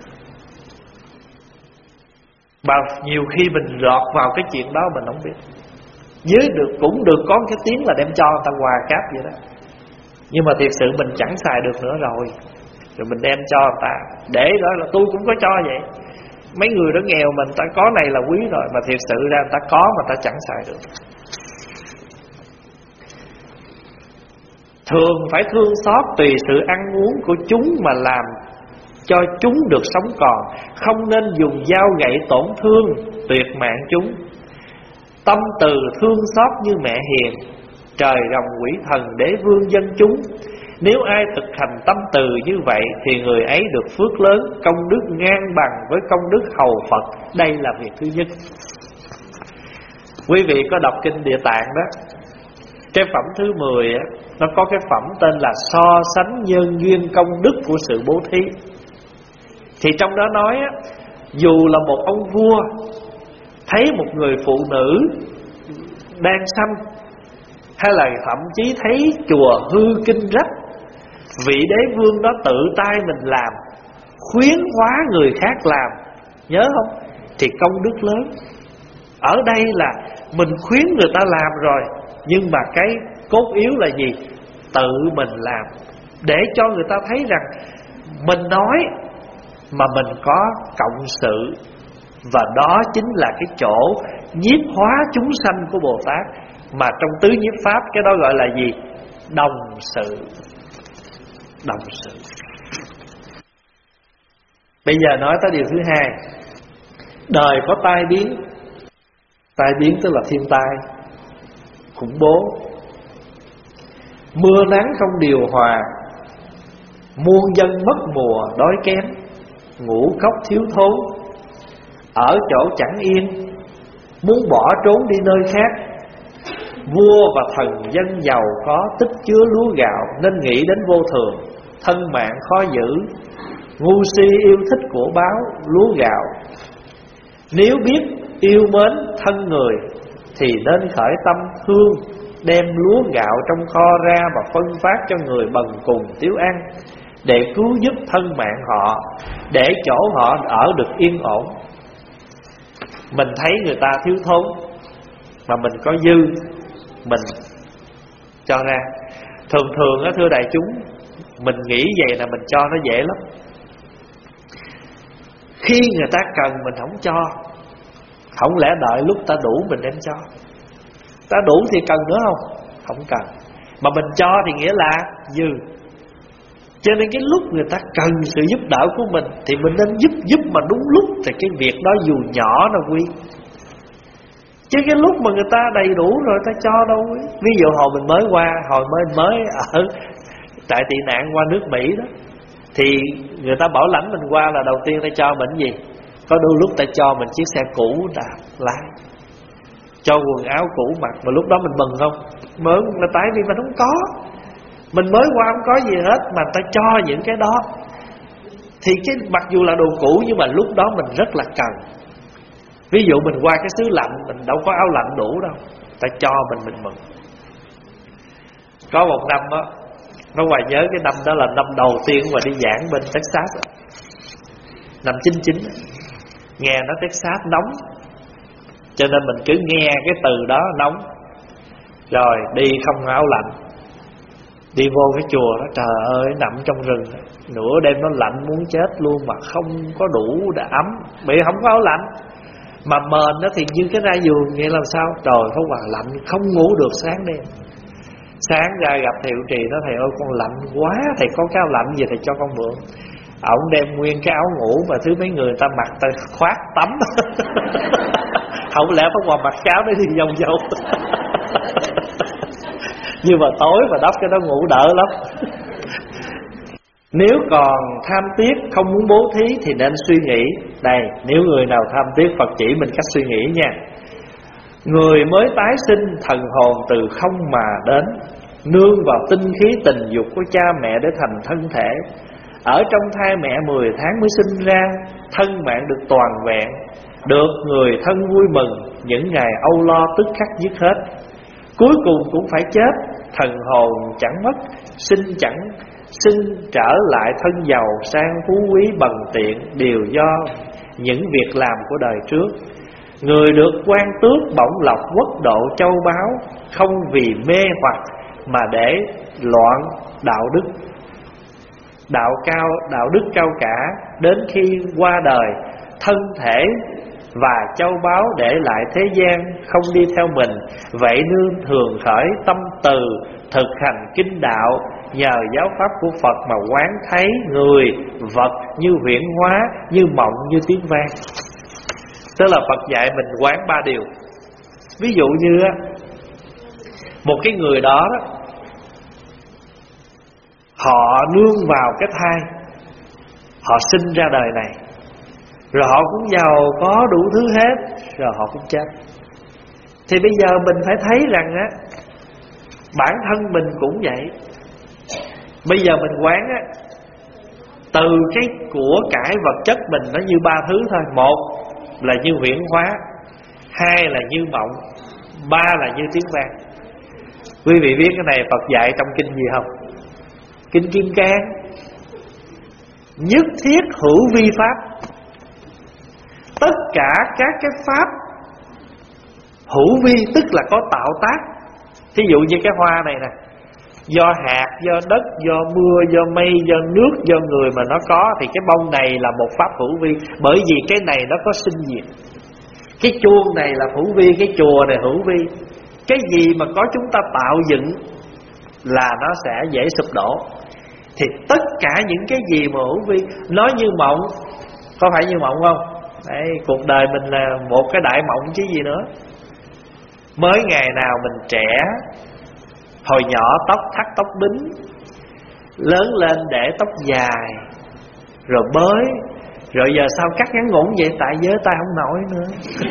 Và nhiều khi mình lọt vào cái chuyện đó mình không biết. Dưới được cũng được có cái tiếng là đem cho người ta quà cáp vậy đó, nhưng mà thiệt sự mình chẳng xài được nữa rồi, rồi mình đem cho người ta. Để đó là tôi cũng có cho vậy. Mấy người đó nghèo mình ta có này là quý rồi, mà thiệt sự ra người ta có mà ta chẳng xài được. Thường phải thương xót tùy sự ăn uống của chúng mà làm cho chúng được sống còn, không nên dùng dao gậy tổn thương tuyệt mạng chúng. Tâm từ thương xót như mẹ hiền, trời rồng quỷ thần đế vương dân chúng. Nếu ai thực hành tâm từ như vậy thì người ấy được phước lớn, công đức ngang bằng với công đức hầu Phật. Đây là việc thứ nhất. Quý vị có đọc kinh Địa Tạng đó, cái phẩm thứ mười á, nó có cái phẩm tên là so sánh nhân duyên công đức của sự bố thí. Thì trong đó nói á, dù là một ông vua thấy một người phụ nữ đang sanh, hay là thậm chí thấy chùa hư kinh rách, vị đế vương đó tự tay mình làm, khuyến hóa người khác làm, nhớ không? Thì công đức lớn. Ở đây là mình khuyến người ta làm rồi, nhưng mà cái cốt yếu là gì? Tự mình làm, để cho người ta thấy rằng mình nói mà mình có cộng sự. Và đó chính là cái chỗ nhiếp hóa chúng sanh của Bồ Tát, mà trong tứ nhiếp pháp cái đó gọi là gì? Đồng sự. Đồng sự. Bây giờ nói tới điều thứ hai. Đời có tai biến. Tai biến tức là thiên tai, khủng bố. Mưa nắng không điều hòa, muôn dân mất mùa đói kém, ngũ cốc thiếu thốn, ở chỗ chẳng yên, muốn bỏ trốn đi nơi khác. Vua và thần dân giàu có tích chứa lúa gạo, nên nghĩ đến vô thường, thân mạng khó giữ. Ngu si yêu thích của báo lúa gạo, nếu biết yêu mến thân người thì nên khởi tâm thương, đem lúa gạo trong kho ra và phân phát cho người bần cùng thiếu ăn, để cứu giúp thân mạng họ, để chỗ họ ở được yên ổn. Mình thấy người ta thiếu thốn mà mình có dư, mình cho ra. Thường thường á, thưa đại chúng, mình nghĩ vậy là mình cho nó dễ lắm. Khi người ta cần mình không cho, không lẽ đợi lúc ta đủ mình đem cho? Ta đủ thì cần nữa không? Không cần. Mà mình cho thì nghĩa là dư. Cho nên cái lúc người ta cần sự giúp đỡ của mình thì mình nên giúp giúp mà đúng lúc, thì cái việc đó dù nhỏ nó quý. Chứ cái lúc mà người ta đầy đủ rồi ta cho đâu quý. Ví dụ hồi mình mới qua, hồi mới mới ở tại tị nạn qua nước Mỹ đó, thì người ta bảo lãnh mình qua là đầu tiên ta cho mình gì? Có đôi lúc ta cho mình chiếc xe cũ đạp lái, cho quần áo cũ mặc. Mà lúc đó mình mừng không? Mừng là tại vì mình không có, mình mới qua không có gì hết, mà ta cho những cái đó. Thì cái mặc dù là đồ cũ nhưng mà lúc đó mình rất là cần. Ví dụ mình qua cái xứ lạnh, mình đâu có áo lạnh đủ đâu, ta cho mình mình mừng. Có một năm á, nó Hoài nhớ cái năm đó là năm đầu tiên mà đi giảng bên Texas đó. Năm chín chín, nghe nó Texas nóng, cho nên mình cứ nghe cái từ đó nóng, rồi đi không áo lạnh. Đi vô cái chùa đó, trời ơi, nằm trong rừng, nửa đêm nó lạnh muốn chết luôn, mà không có đủ để ấm, bị không có áo lạnh. Mà mền nó thì như cái ra giường, nghĩa làm sao? Trời Pháp Hòa lạnh, không ngủ được sáng đêm. Sáng ra gặp thầy trụ trì, nó thầy ơi con lạnh quá, thầy có cái áo lạnh gì thầy cho con mượn. Ổng đem nguyên cái áo ngủ mà thứ mấy người ta mặc ta khoác tắm. Không lẽ Pháp Hòa mặc cái áo đó đi vòng vòng. Nhưng mà tối mà đắp cái đó ngủ đỡ lắm. Nếu còn tham tiếc không muốn bố thí thì nên suy nghĩ. Đây, nếu người nào tham tiếc, Phật chỉ mình cách suy nghĩ nha. Người mới tái sinh, thần hồn từ không mà đến, nương vào tinh khí tình dục của cha mẹ để thành thân thể. Ở trong thai mẹ mười tháng mới sinh ra, thân mạng được toàn vẹn, được người thân vui mừng. Những ngày âu lo tức khắc dứt hết, cuối cùng cũng phải chết. Thần hồn chẳng mất, sinh chẳng sinh trở lại thân giàu sang phú quý bằng tiện, đều do những việc làm của đời trước. Người được quan tước bổng lộc quốc độ châu báu, không vì mê hoặc mà để loạn đạo đức. Đạo cao, đạo đức cao cả, đến khi qua đời, thân thể và châu báu để lại thế gian, không đi theo mình. Vậy nương thường khởi tâm từ, thực hành kinh đạo, nhờ giáo pháp của Phật mà quán thấy người, vật như huyễn hóa, như mộng, như tiếng vang. Tức là Phật dạy mình quán ba điều. Ví dụ như một cái người đó, đó họ nương vào cái thai, họ sinh ra đời này, rồi họ cũng giàu có đủ thứ hết, rồi họ cũng chết. Thì bây giờ mình phải thấy rằng á, bản thân mình cũng vậy. Bây giờ mình quán á, từ cái của cải vật chất mình nó như ba thứ thôi. Một là như huyễn hóa, hai là như mộng, ba là như tiếng vang. Quý vị biết cái này Phật dạy trong kinh gì không? Kinh Kim Cang. Nhất thiết hữu vi pháp. Tất cả các cái pháp hữu vi, tức là có tạo tác. Thí dụ như cái hoa này nè, do hạt, do đất, do mưa, do mây, do nước, do người mà nó có, thì cái bông này là một pháp hữu vi. Bởi vì cái này nó có sinh diệt. Cái chuông này là hữu vi, cái chùa này hữu vi. Cái gì mà có chúng ta tạo dựng là nó sẽ dễ sụp đổ. Thì tất cả những cái gì mà hữu vi, nói như mộng, có phải như mộng không? Đấy, cuộc đời mình là một cái đại mộng chứ gì nữa. Mới ngày nào mình trẻ, hồi nhỏ tóc thắt tóc bính, lớn lên để tóc dài, rồi bới, rồi giờ sao cắt ngắn ngủn vậy? Tại giới tay không nổi nữa.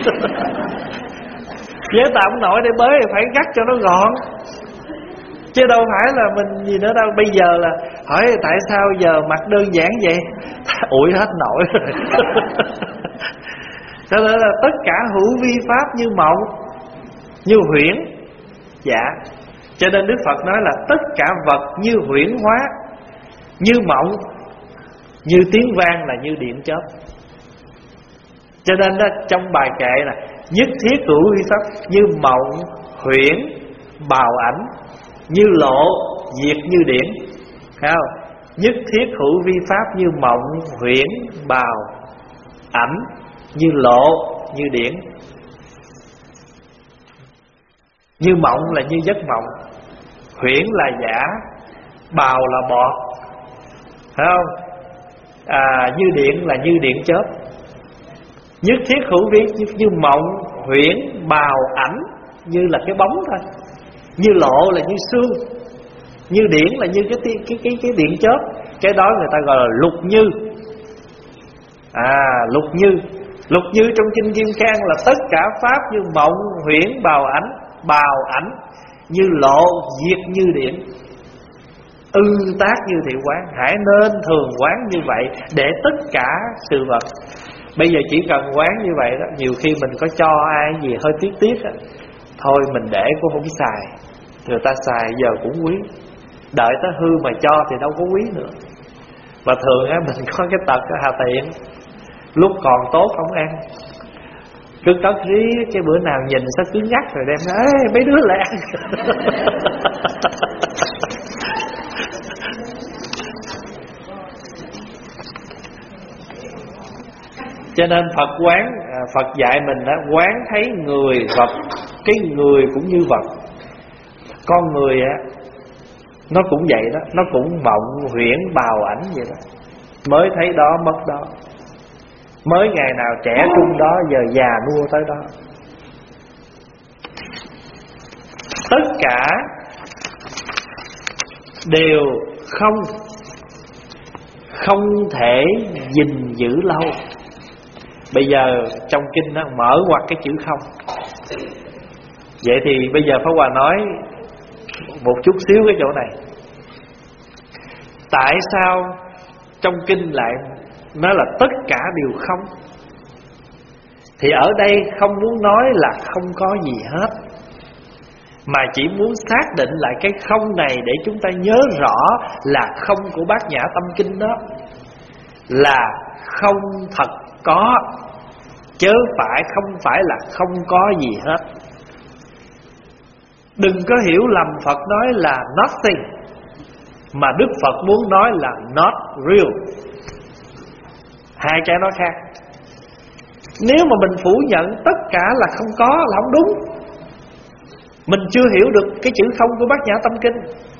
Giới tay không nổi để bới thì phải cắt cho nó gọn, chứ đâu phải là mình gì nữa đâu. Bây giờ là hỏi tại sao giờ mặt đơn giản vậy? Ủi hết nổi rồi. Cho nên là tất cả hữu vi pháp như mộng, như huyễn. Dạ. Cho nên Đức Phật nói là tất cả vật như huyễn hóa, như mộng, như tiếng vang, là như điện chớp. Cho nên đó, trong bài kệ là nhất thiết hữu vi pháp như mộng, huyễn, bào ảnh, như lộ, diệt như điện. Thấy không? Nhất thiết hữu vi pháp như mộng, huyễn, bào, ảnh, như lộ, như điển. Như mộng là như giấc mộng, huyễn là giả, bào là bọt, phải không? À, như điện là như điện chớp. Nhất thiết hữu vi như, như mộng, huyễn, bào, ảnh, như là cái bóng thôi. Như lộ là như xương, như điển là như cái cái cái cái điện chớp. Cái đó người ta gọi là lục như. À, lục như. Lục như trong kinh Kim Cang là tất cả pháp như mộng, huyễn, bào ảnh, bào ảnh, như lộ, diệt như điện. Ư tác như thị quán. Hãy nên thường quán như vậy để tất cả sự vật. Bây giờ chỉ cần quán như vậy đó. Nhiều khi mình có cho ai gì hơi tiếc tiếc đó, thôi mình để cũng không xài, người ta xài giờ cũng quý. Đợi tới hư mà cho thì đâu có quý nữa. Và thường á, mình có cái tật hà tiện, lúc còn tốt không ăn, cứ cất rí, cái bữa nào nhìn sao cứ ngắt rồi đem nói ê mấy đứa lại ăn. Cho nên Phật quán, Phật dạy mình đã quán thấy người vật. Cái người cũng như vật. Con người á, nó cũng vậy đó, nó cũng mộng, huyễn, bào ảnh vậy đó. Mới thấy đó mất đó. Mới ngày nào trẻ trung đó, giờ già nua tới đó. Tất cả đều không, không thể gìn giữ lâu. Bây giờ trong kinh nó mở ngoặt cái chữ không. Vậy thì bây giờ Pháp Hòa nói một chút xíu cái chỗ này. Tại sao trong kinh lại nói là tất cả đều không? Thì ở đây không muốn nói là không có gì hết, mà chỉ muốn xác định lại cái không này để chúng ta nhớ rõ là không của Bát Nhã Tâm Kinh đó là không thật có, chớ phải không phải là không có gì hết. Đừng có hiểu lầm Phật nói là nothing, mà Đức Phật muốn nói là not real. Hai cái nó khác. Nếu mà mình phủ nhận tất cả là không có là không đúng. Mình chưa hiểu được cái chữ không của Bát Nhã Tâm Kinh,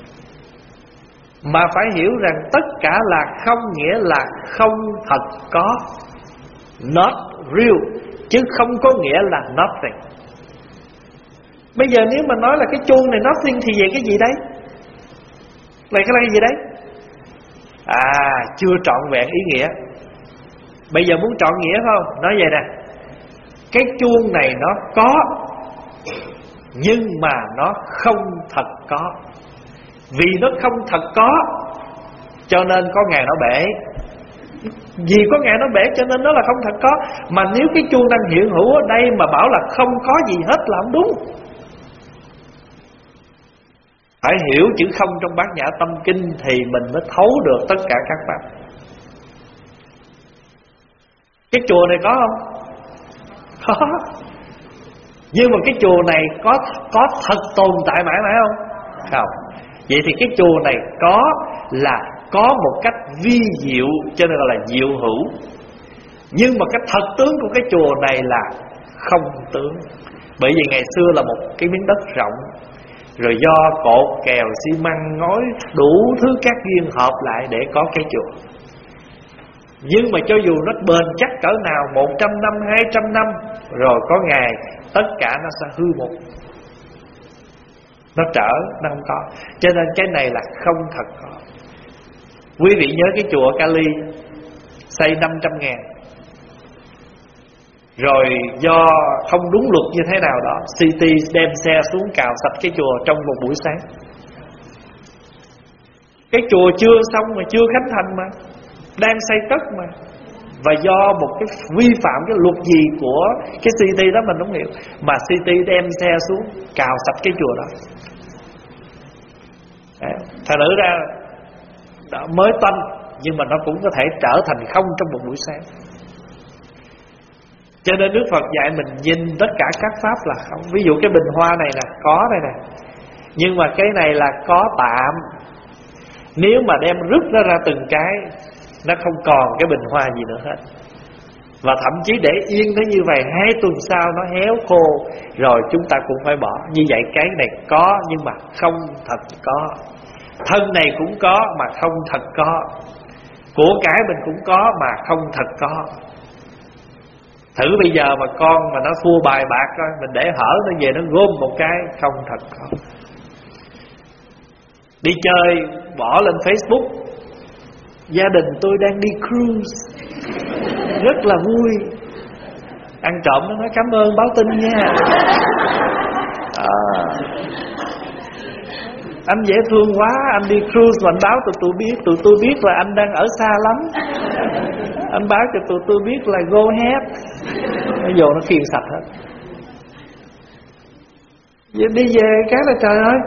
mà phải hiểu rằng tất cả là không nghĩa là không thật có, not real, chứ không có nghĩa là nothing. Bây giờ nếu mà nói là cái chuông này nothing thì về cái gì đấy? Là cái gì đấy? À, chưa trọn vẹn ý nghĩa. Bây giờ muốn trọn nghĩa không? Nói vậy nè, cái chuông này nó có, nhưng mà nó không thật có. Vì nó không thật có cho nên có ngày nó bể. Vì có ngày nó bể cho nên nó là không thật có. Mà nếu cái chuông đang hiện hữu ở đây mà bảo là không có gì hết là không đúng. Phải hiểu chữ không trong Bát Nhã Tâm Kinh thì mình mới thấu được tất cả các pháp. Cái chùa này có không? Có. Nhưng mà cái chùa này có có thật tồn tại mãi mãi không? Không. Vậy thì cái chùa này có là có một cách vi diệu, cho nên gọi là diệu hữu. Nhưng mà cái thật tướng của cái chùa này là không tướng. Bởi vì ngày xưa là một cái miếng đất rộng, rồi do cột kèo xi măng ngói đủ thứ các duyên hợp lại để có cái chùa. Nhưng mà cho dù nó bền chắc cỡ nào, một trăm năm, hai trăm năm, rồi có ngày tất cả nó sẽ hư một, nó trở, nó không có. Cho nên cái này là không thật có. Quý vị nhớ cái chùa Kali xây năm trăm ngàn, rồi do không đúng luật như thế nào đó, City đem xe xuống cào sạch cái chùa trong một buổi sáng. Cái chùa chưa xong mà, chưa khánh thành mà, đang xây cất mà. Và do một cái vi phạm cái luật gì của cái City đó mình không hiểu, mà City đem xe xuống cào sạch cái chùa đó. Thật nữ ra đó mới toanh, nhưng mà nó cũng có thể trở thành không trong một buổi sáng. Cho nên Đức Phật dạy mình nhìn tất cả các pháp là không. Ví dụ cái bình hoa này nè, có đây nè, nhưng mà cái này là có tạm. Nếu mà đem rứt nó ra từng cái, nó không còn cái bình hoa gì nữa hết. Và thậm chí để yên nó như vậy, hai tuần sau nó héo khô, rồi chúng ta cũng phải bỏ. Như vậy cái này có nhưng mà không thật có. Thân này cũng có mà không thật có. Của cải mình cũng có mà không thật có. Thử bây giờ mà con mà nó thua bài bạc coi, mình để hở nó về nó gom một cái, không thật có. Đi chơi bỏ lên Facebook, gia đình tôi đang đi cruise, rất là vui. Ăn trộm nó nói cảm ơn báo tin nha. À, anh dễ thương quá, anh đi cruise mà anh báo tụi tôi biết, tụi tôi biết là anh đang ở xa lắm. Anh báo cho tụi tôi biết là go ahead. Nó vô nó khiêng sạch hết. Vậy đi về cái là trời ơi,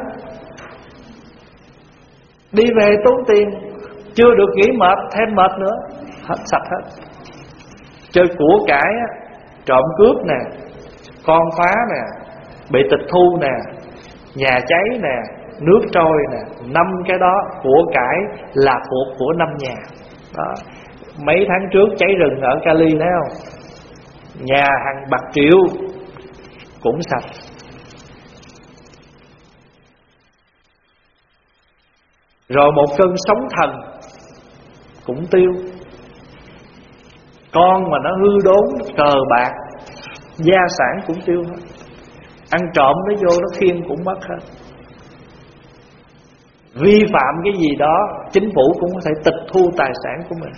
đi về tốn tiền, chưa được nghỉ mệt, thêm mệt nữa, hết sạch hết. Chơi của cải á, trộm cướp nè, con phá nè, bị tịch thu nè, nhà cháy nè, nước trôi nè, năm cái đó của cải là thuộc của năm nhà đó. Mấy tháng trước cháy rừng ở Cali thấy không, nhà hàng bạc triệu cũng sạch. Rồi một cơn sóng thần cũng tiêu. Con mà nó hư đốn, cờ bạc, gia sản cũng tiêu hết. Ăn trộm nó vô nó khiêng cũng mất hết. vi phạm cái gì đó, chính phủ cũng có thể tịch thu tài sản của mình.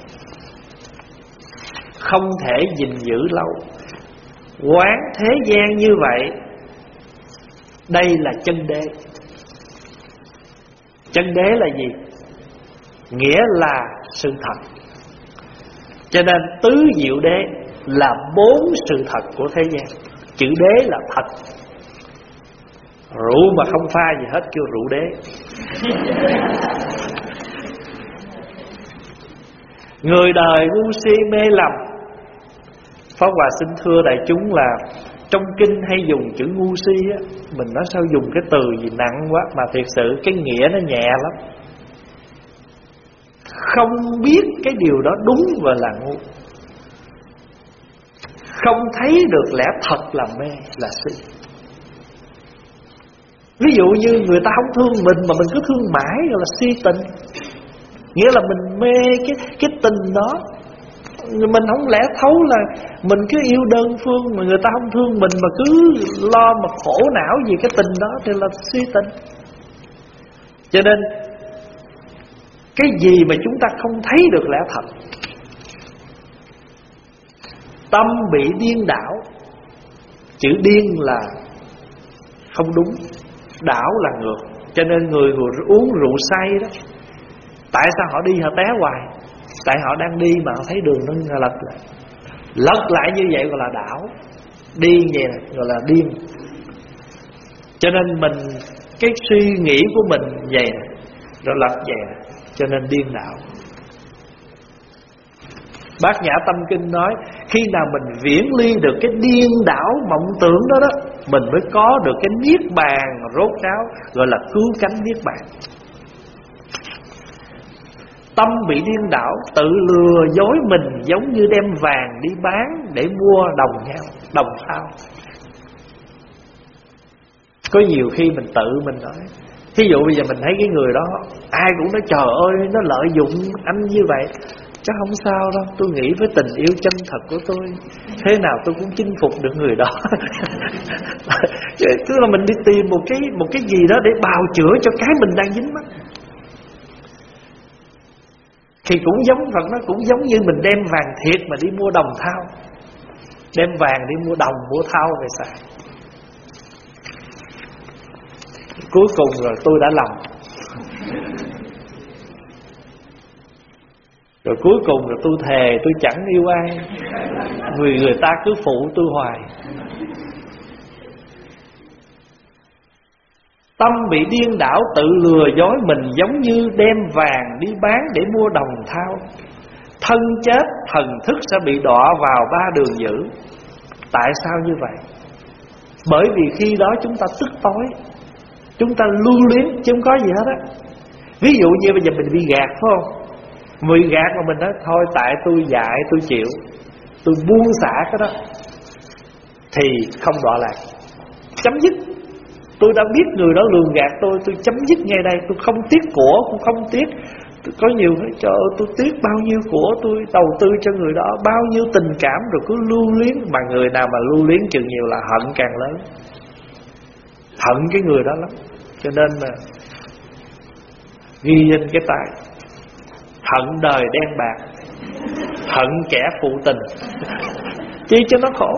Không thể gìn giữ lâu. Quán thế gian như vậy. Đây là chân đế. Chân đế là gì? Nghĩa là sự thật. Cho nên tứ diệu đế là bốn sự thật của thế gian. Chữ đế là thật. Rượu mà không pha gì hết kêu rượu đế. Người đời ngu si mê lầm. Pháp Hòa xin thưa đại chúng là trong kinh hay dùng chữ ngu si á, mình nói sao dùng cái từ gì nặng quá, mà thiệt sự cái nghĩa nó nhẹ lắm. Không biết cái điều đó đúng và là ngu. Không thấy được lẽ thật là mê, là si. Ví dụ như người ta không thương mình mà mình cứ thương mãi, gọi là si tình. Nghĩa là mình mê cái, cái tình đó. Mình không lẽ thấu là mình cứ yêu đơn phương mà người ta không thương mình, mà cứ lo mà khổ não vì cái tình đó thì là si tình. Cho nên cái gì mà chúng ta không thấy được lẽ thật, tâm bị điên đảo. Chữ điên là không đúng, đảo là ngược. Cho nên người uống rượu say đó, tại sao họ đi họ té hoài? Tại họ đang đi mà họ thấy đường nó lật lại. Lật lại như vậy gọi là đảo. Điên vậy nè, gọi là điên. Cho nên mình, cái suy nghĩ của mình vậy nè, rồi lật vậy nè, cho nên điên đảo. Bát Nhã Tâm Kinh nói, khi nào mình viễn ly được cái điên đảo mộng tưởng đó đó, mình mới có được cái niết bàn rốt ráo, gọi là cứu cánh niết bàn. Tâm bị điên đảo, tự lừa dối mình, giống như đem vàng đi bán để mua đồng nhau, đồng thau. Có nhiều khi mình tự mình nói, thí dụ bây giờ mình thấy cái người đó, ai cũng nói trời ơi nó lợi dụng anh như vậy. Chắc không sao đâu, tôi nghĩ với tình yêu chân thật của tôi, thế nào tôi cũng chinh phục được người đó. Tức là mình đi tìm một cái một cái gì đó để bào chữa cho cái mình đang dính mắc. Thì cũng giống Phật, nó cũng giống như mình đem vàng thiệt mà đi mua đồng thau, đem vàng đi mua đồng mua thau về xài. Cuối cùng rồi tôi đã lầm. Rồi cuối cùng rồi tôi thề tôi chẳng yêu ai, vì người ta cứ phụ tôi hoài. Tâm bị điên đảo, tự lừa dối mình, giống như đem vàng đi bán để mua đồng thau. Thân chết, thần thức sẽ bị đọa vào ba đường dữ. Tại sao như vậy? Bởi vì khi đó chúng ta tức tối, chúng ta lưu luyến chứ không có gì hết á. Ví dụ như bây giờ mình bị gạt phải không? Mình gạt mà mình nói thôi tại tôi dại tôi chịu, tôi buông xả cái đó, thì không đọa lạc. Chấm dứt. Tôi đã biết người đó lường gạt tôi, tôi chấm dứt ngay đây. Tôi không tiếc của, cũng không tiếc. Có nhiều nói trời ơi tôi tiếc bao nhiêu của tôi đầu tư cho người đó, bao nhiêu tình cảm, rồi cứ lưu luyến. Mà người nào mà lưu luyến chừng nhiều là hận càng lớn, hận cái người đó lắm. Cho nên mà ghi trên cái tay, hận đời đen bạc, hận kẻ phụ tình. Chi cho nó khổ.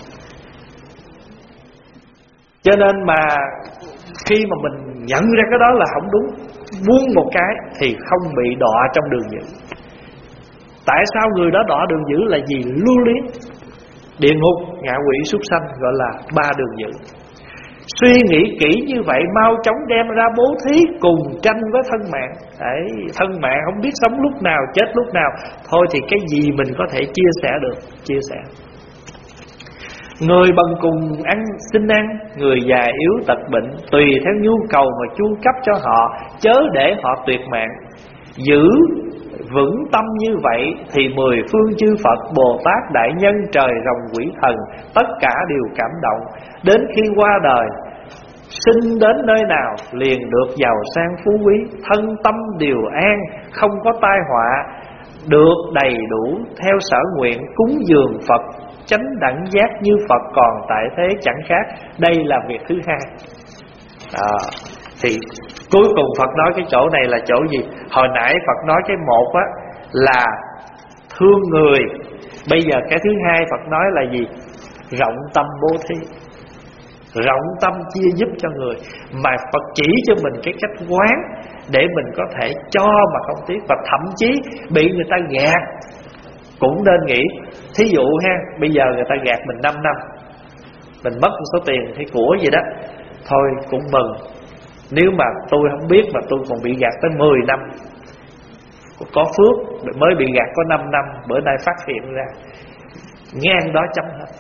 Cho nên mà khi mà mình nhận ra cái đó là không đúng, buông một cái thì không bị đọa trong đường dữ. Tại sao người đó đọa đường dữ là gì? Lưu luyến. Địa ngục, ngạ quỷ, súc sanh, gọi là ba đường dữ. Suy nghĩ kỹ như vậy, mau chóng đem ra bố thí, cùng tranh với thân mạng. Đấy, thân mạng không biết sống lúc nào, chết lúc nào. Thôi thì cái gì mình có thể chia sẻ được, chia sẻ. Người bần cùng ăn xin ăn, người già yếu tật bệnh, tùy theo nhu cầu mà chu cấp cho họ, chớ để họ tuyệt mạng. Giữ vững tâm như vậy thì mười phương chư Phật, Bồ Tát, Đại Nhân, trời rồng, quỷ thần, tất cả đều cảm động. Đến khi qua đời, sinh đến nơi nào liền được giàu sang phú quý, thân tâm đều an, không có tai họa, được đầy đủ theo sở nguyện, cúng dường Phật, chánh đẳng giác như Phật còn tại thế chẳng khác. Đây là việc thứ hai. À, Thì cuối cùng Phật nói cái chỗ này là chỗ gì? Hồi nãy Phật nói cái một á là thương người, bây giờ cái thứ hai Phật nói là gì? Rộng tâm bố thí, rộng tâm chia giúp cho người. Mà Phật chỉ cho mình cái cách quán để mình có thể cho mà không tiếc. Và thậm chí bị người ta gạt cũng nên nghĩ. Thí dụ ha, bây giờ người ta gạt mình năm năm, mình mất một số tiền hay của gì đó, thôi cũng mừng. Nếu mà tôi không biết mà tôi còn bị gạt tới mười năm, có phước mới bị gạt có năm năm, bữa nay phát hiện ra, ngang đó chấm hết.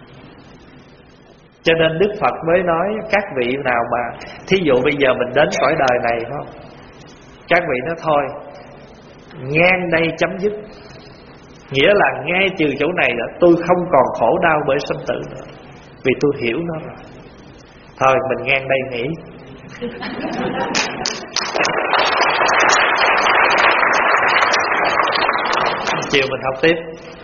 Cho nên Đức Phật mới nói các vị nào mà thí dụ bây giờ mình đến cõi đời này, không, các vị nói thôi ngang đây chấm dứt. Nghĩa là ngay trừ chỗ này là tôi không còn khổ đau bởi sinh tử nữa, vì tôi hiểu nó rồi. Thôi mình ngang đây nghỉ. Chiều mình học tiếp.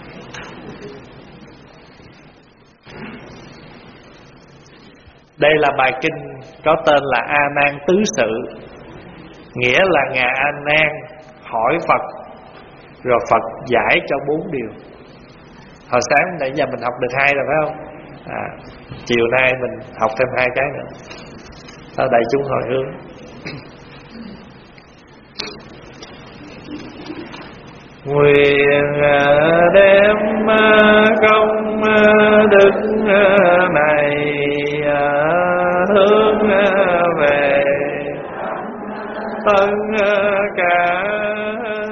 Đây là bài kinh có tên là A Nan Tứ Sự, nghĩa là ngài A Nan hỏi Phật, rồi Phật giải cho bốn điều. Hồi sáng nãy giờ mình học được hai rồi phải không? À, chiều nay mình học thêm hai cái nữa. Ở đại chúng hồi hướng. Nguyện đem công đức này hướng về tất cả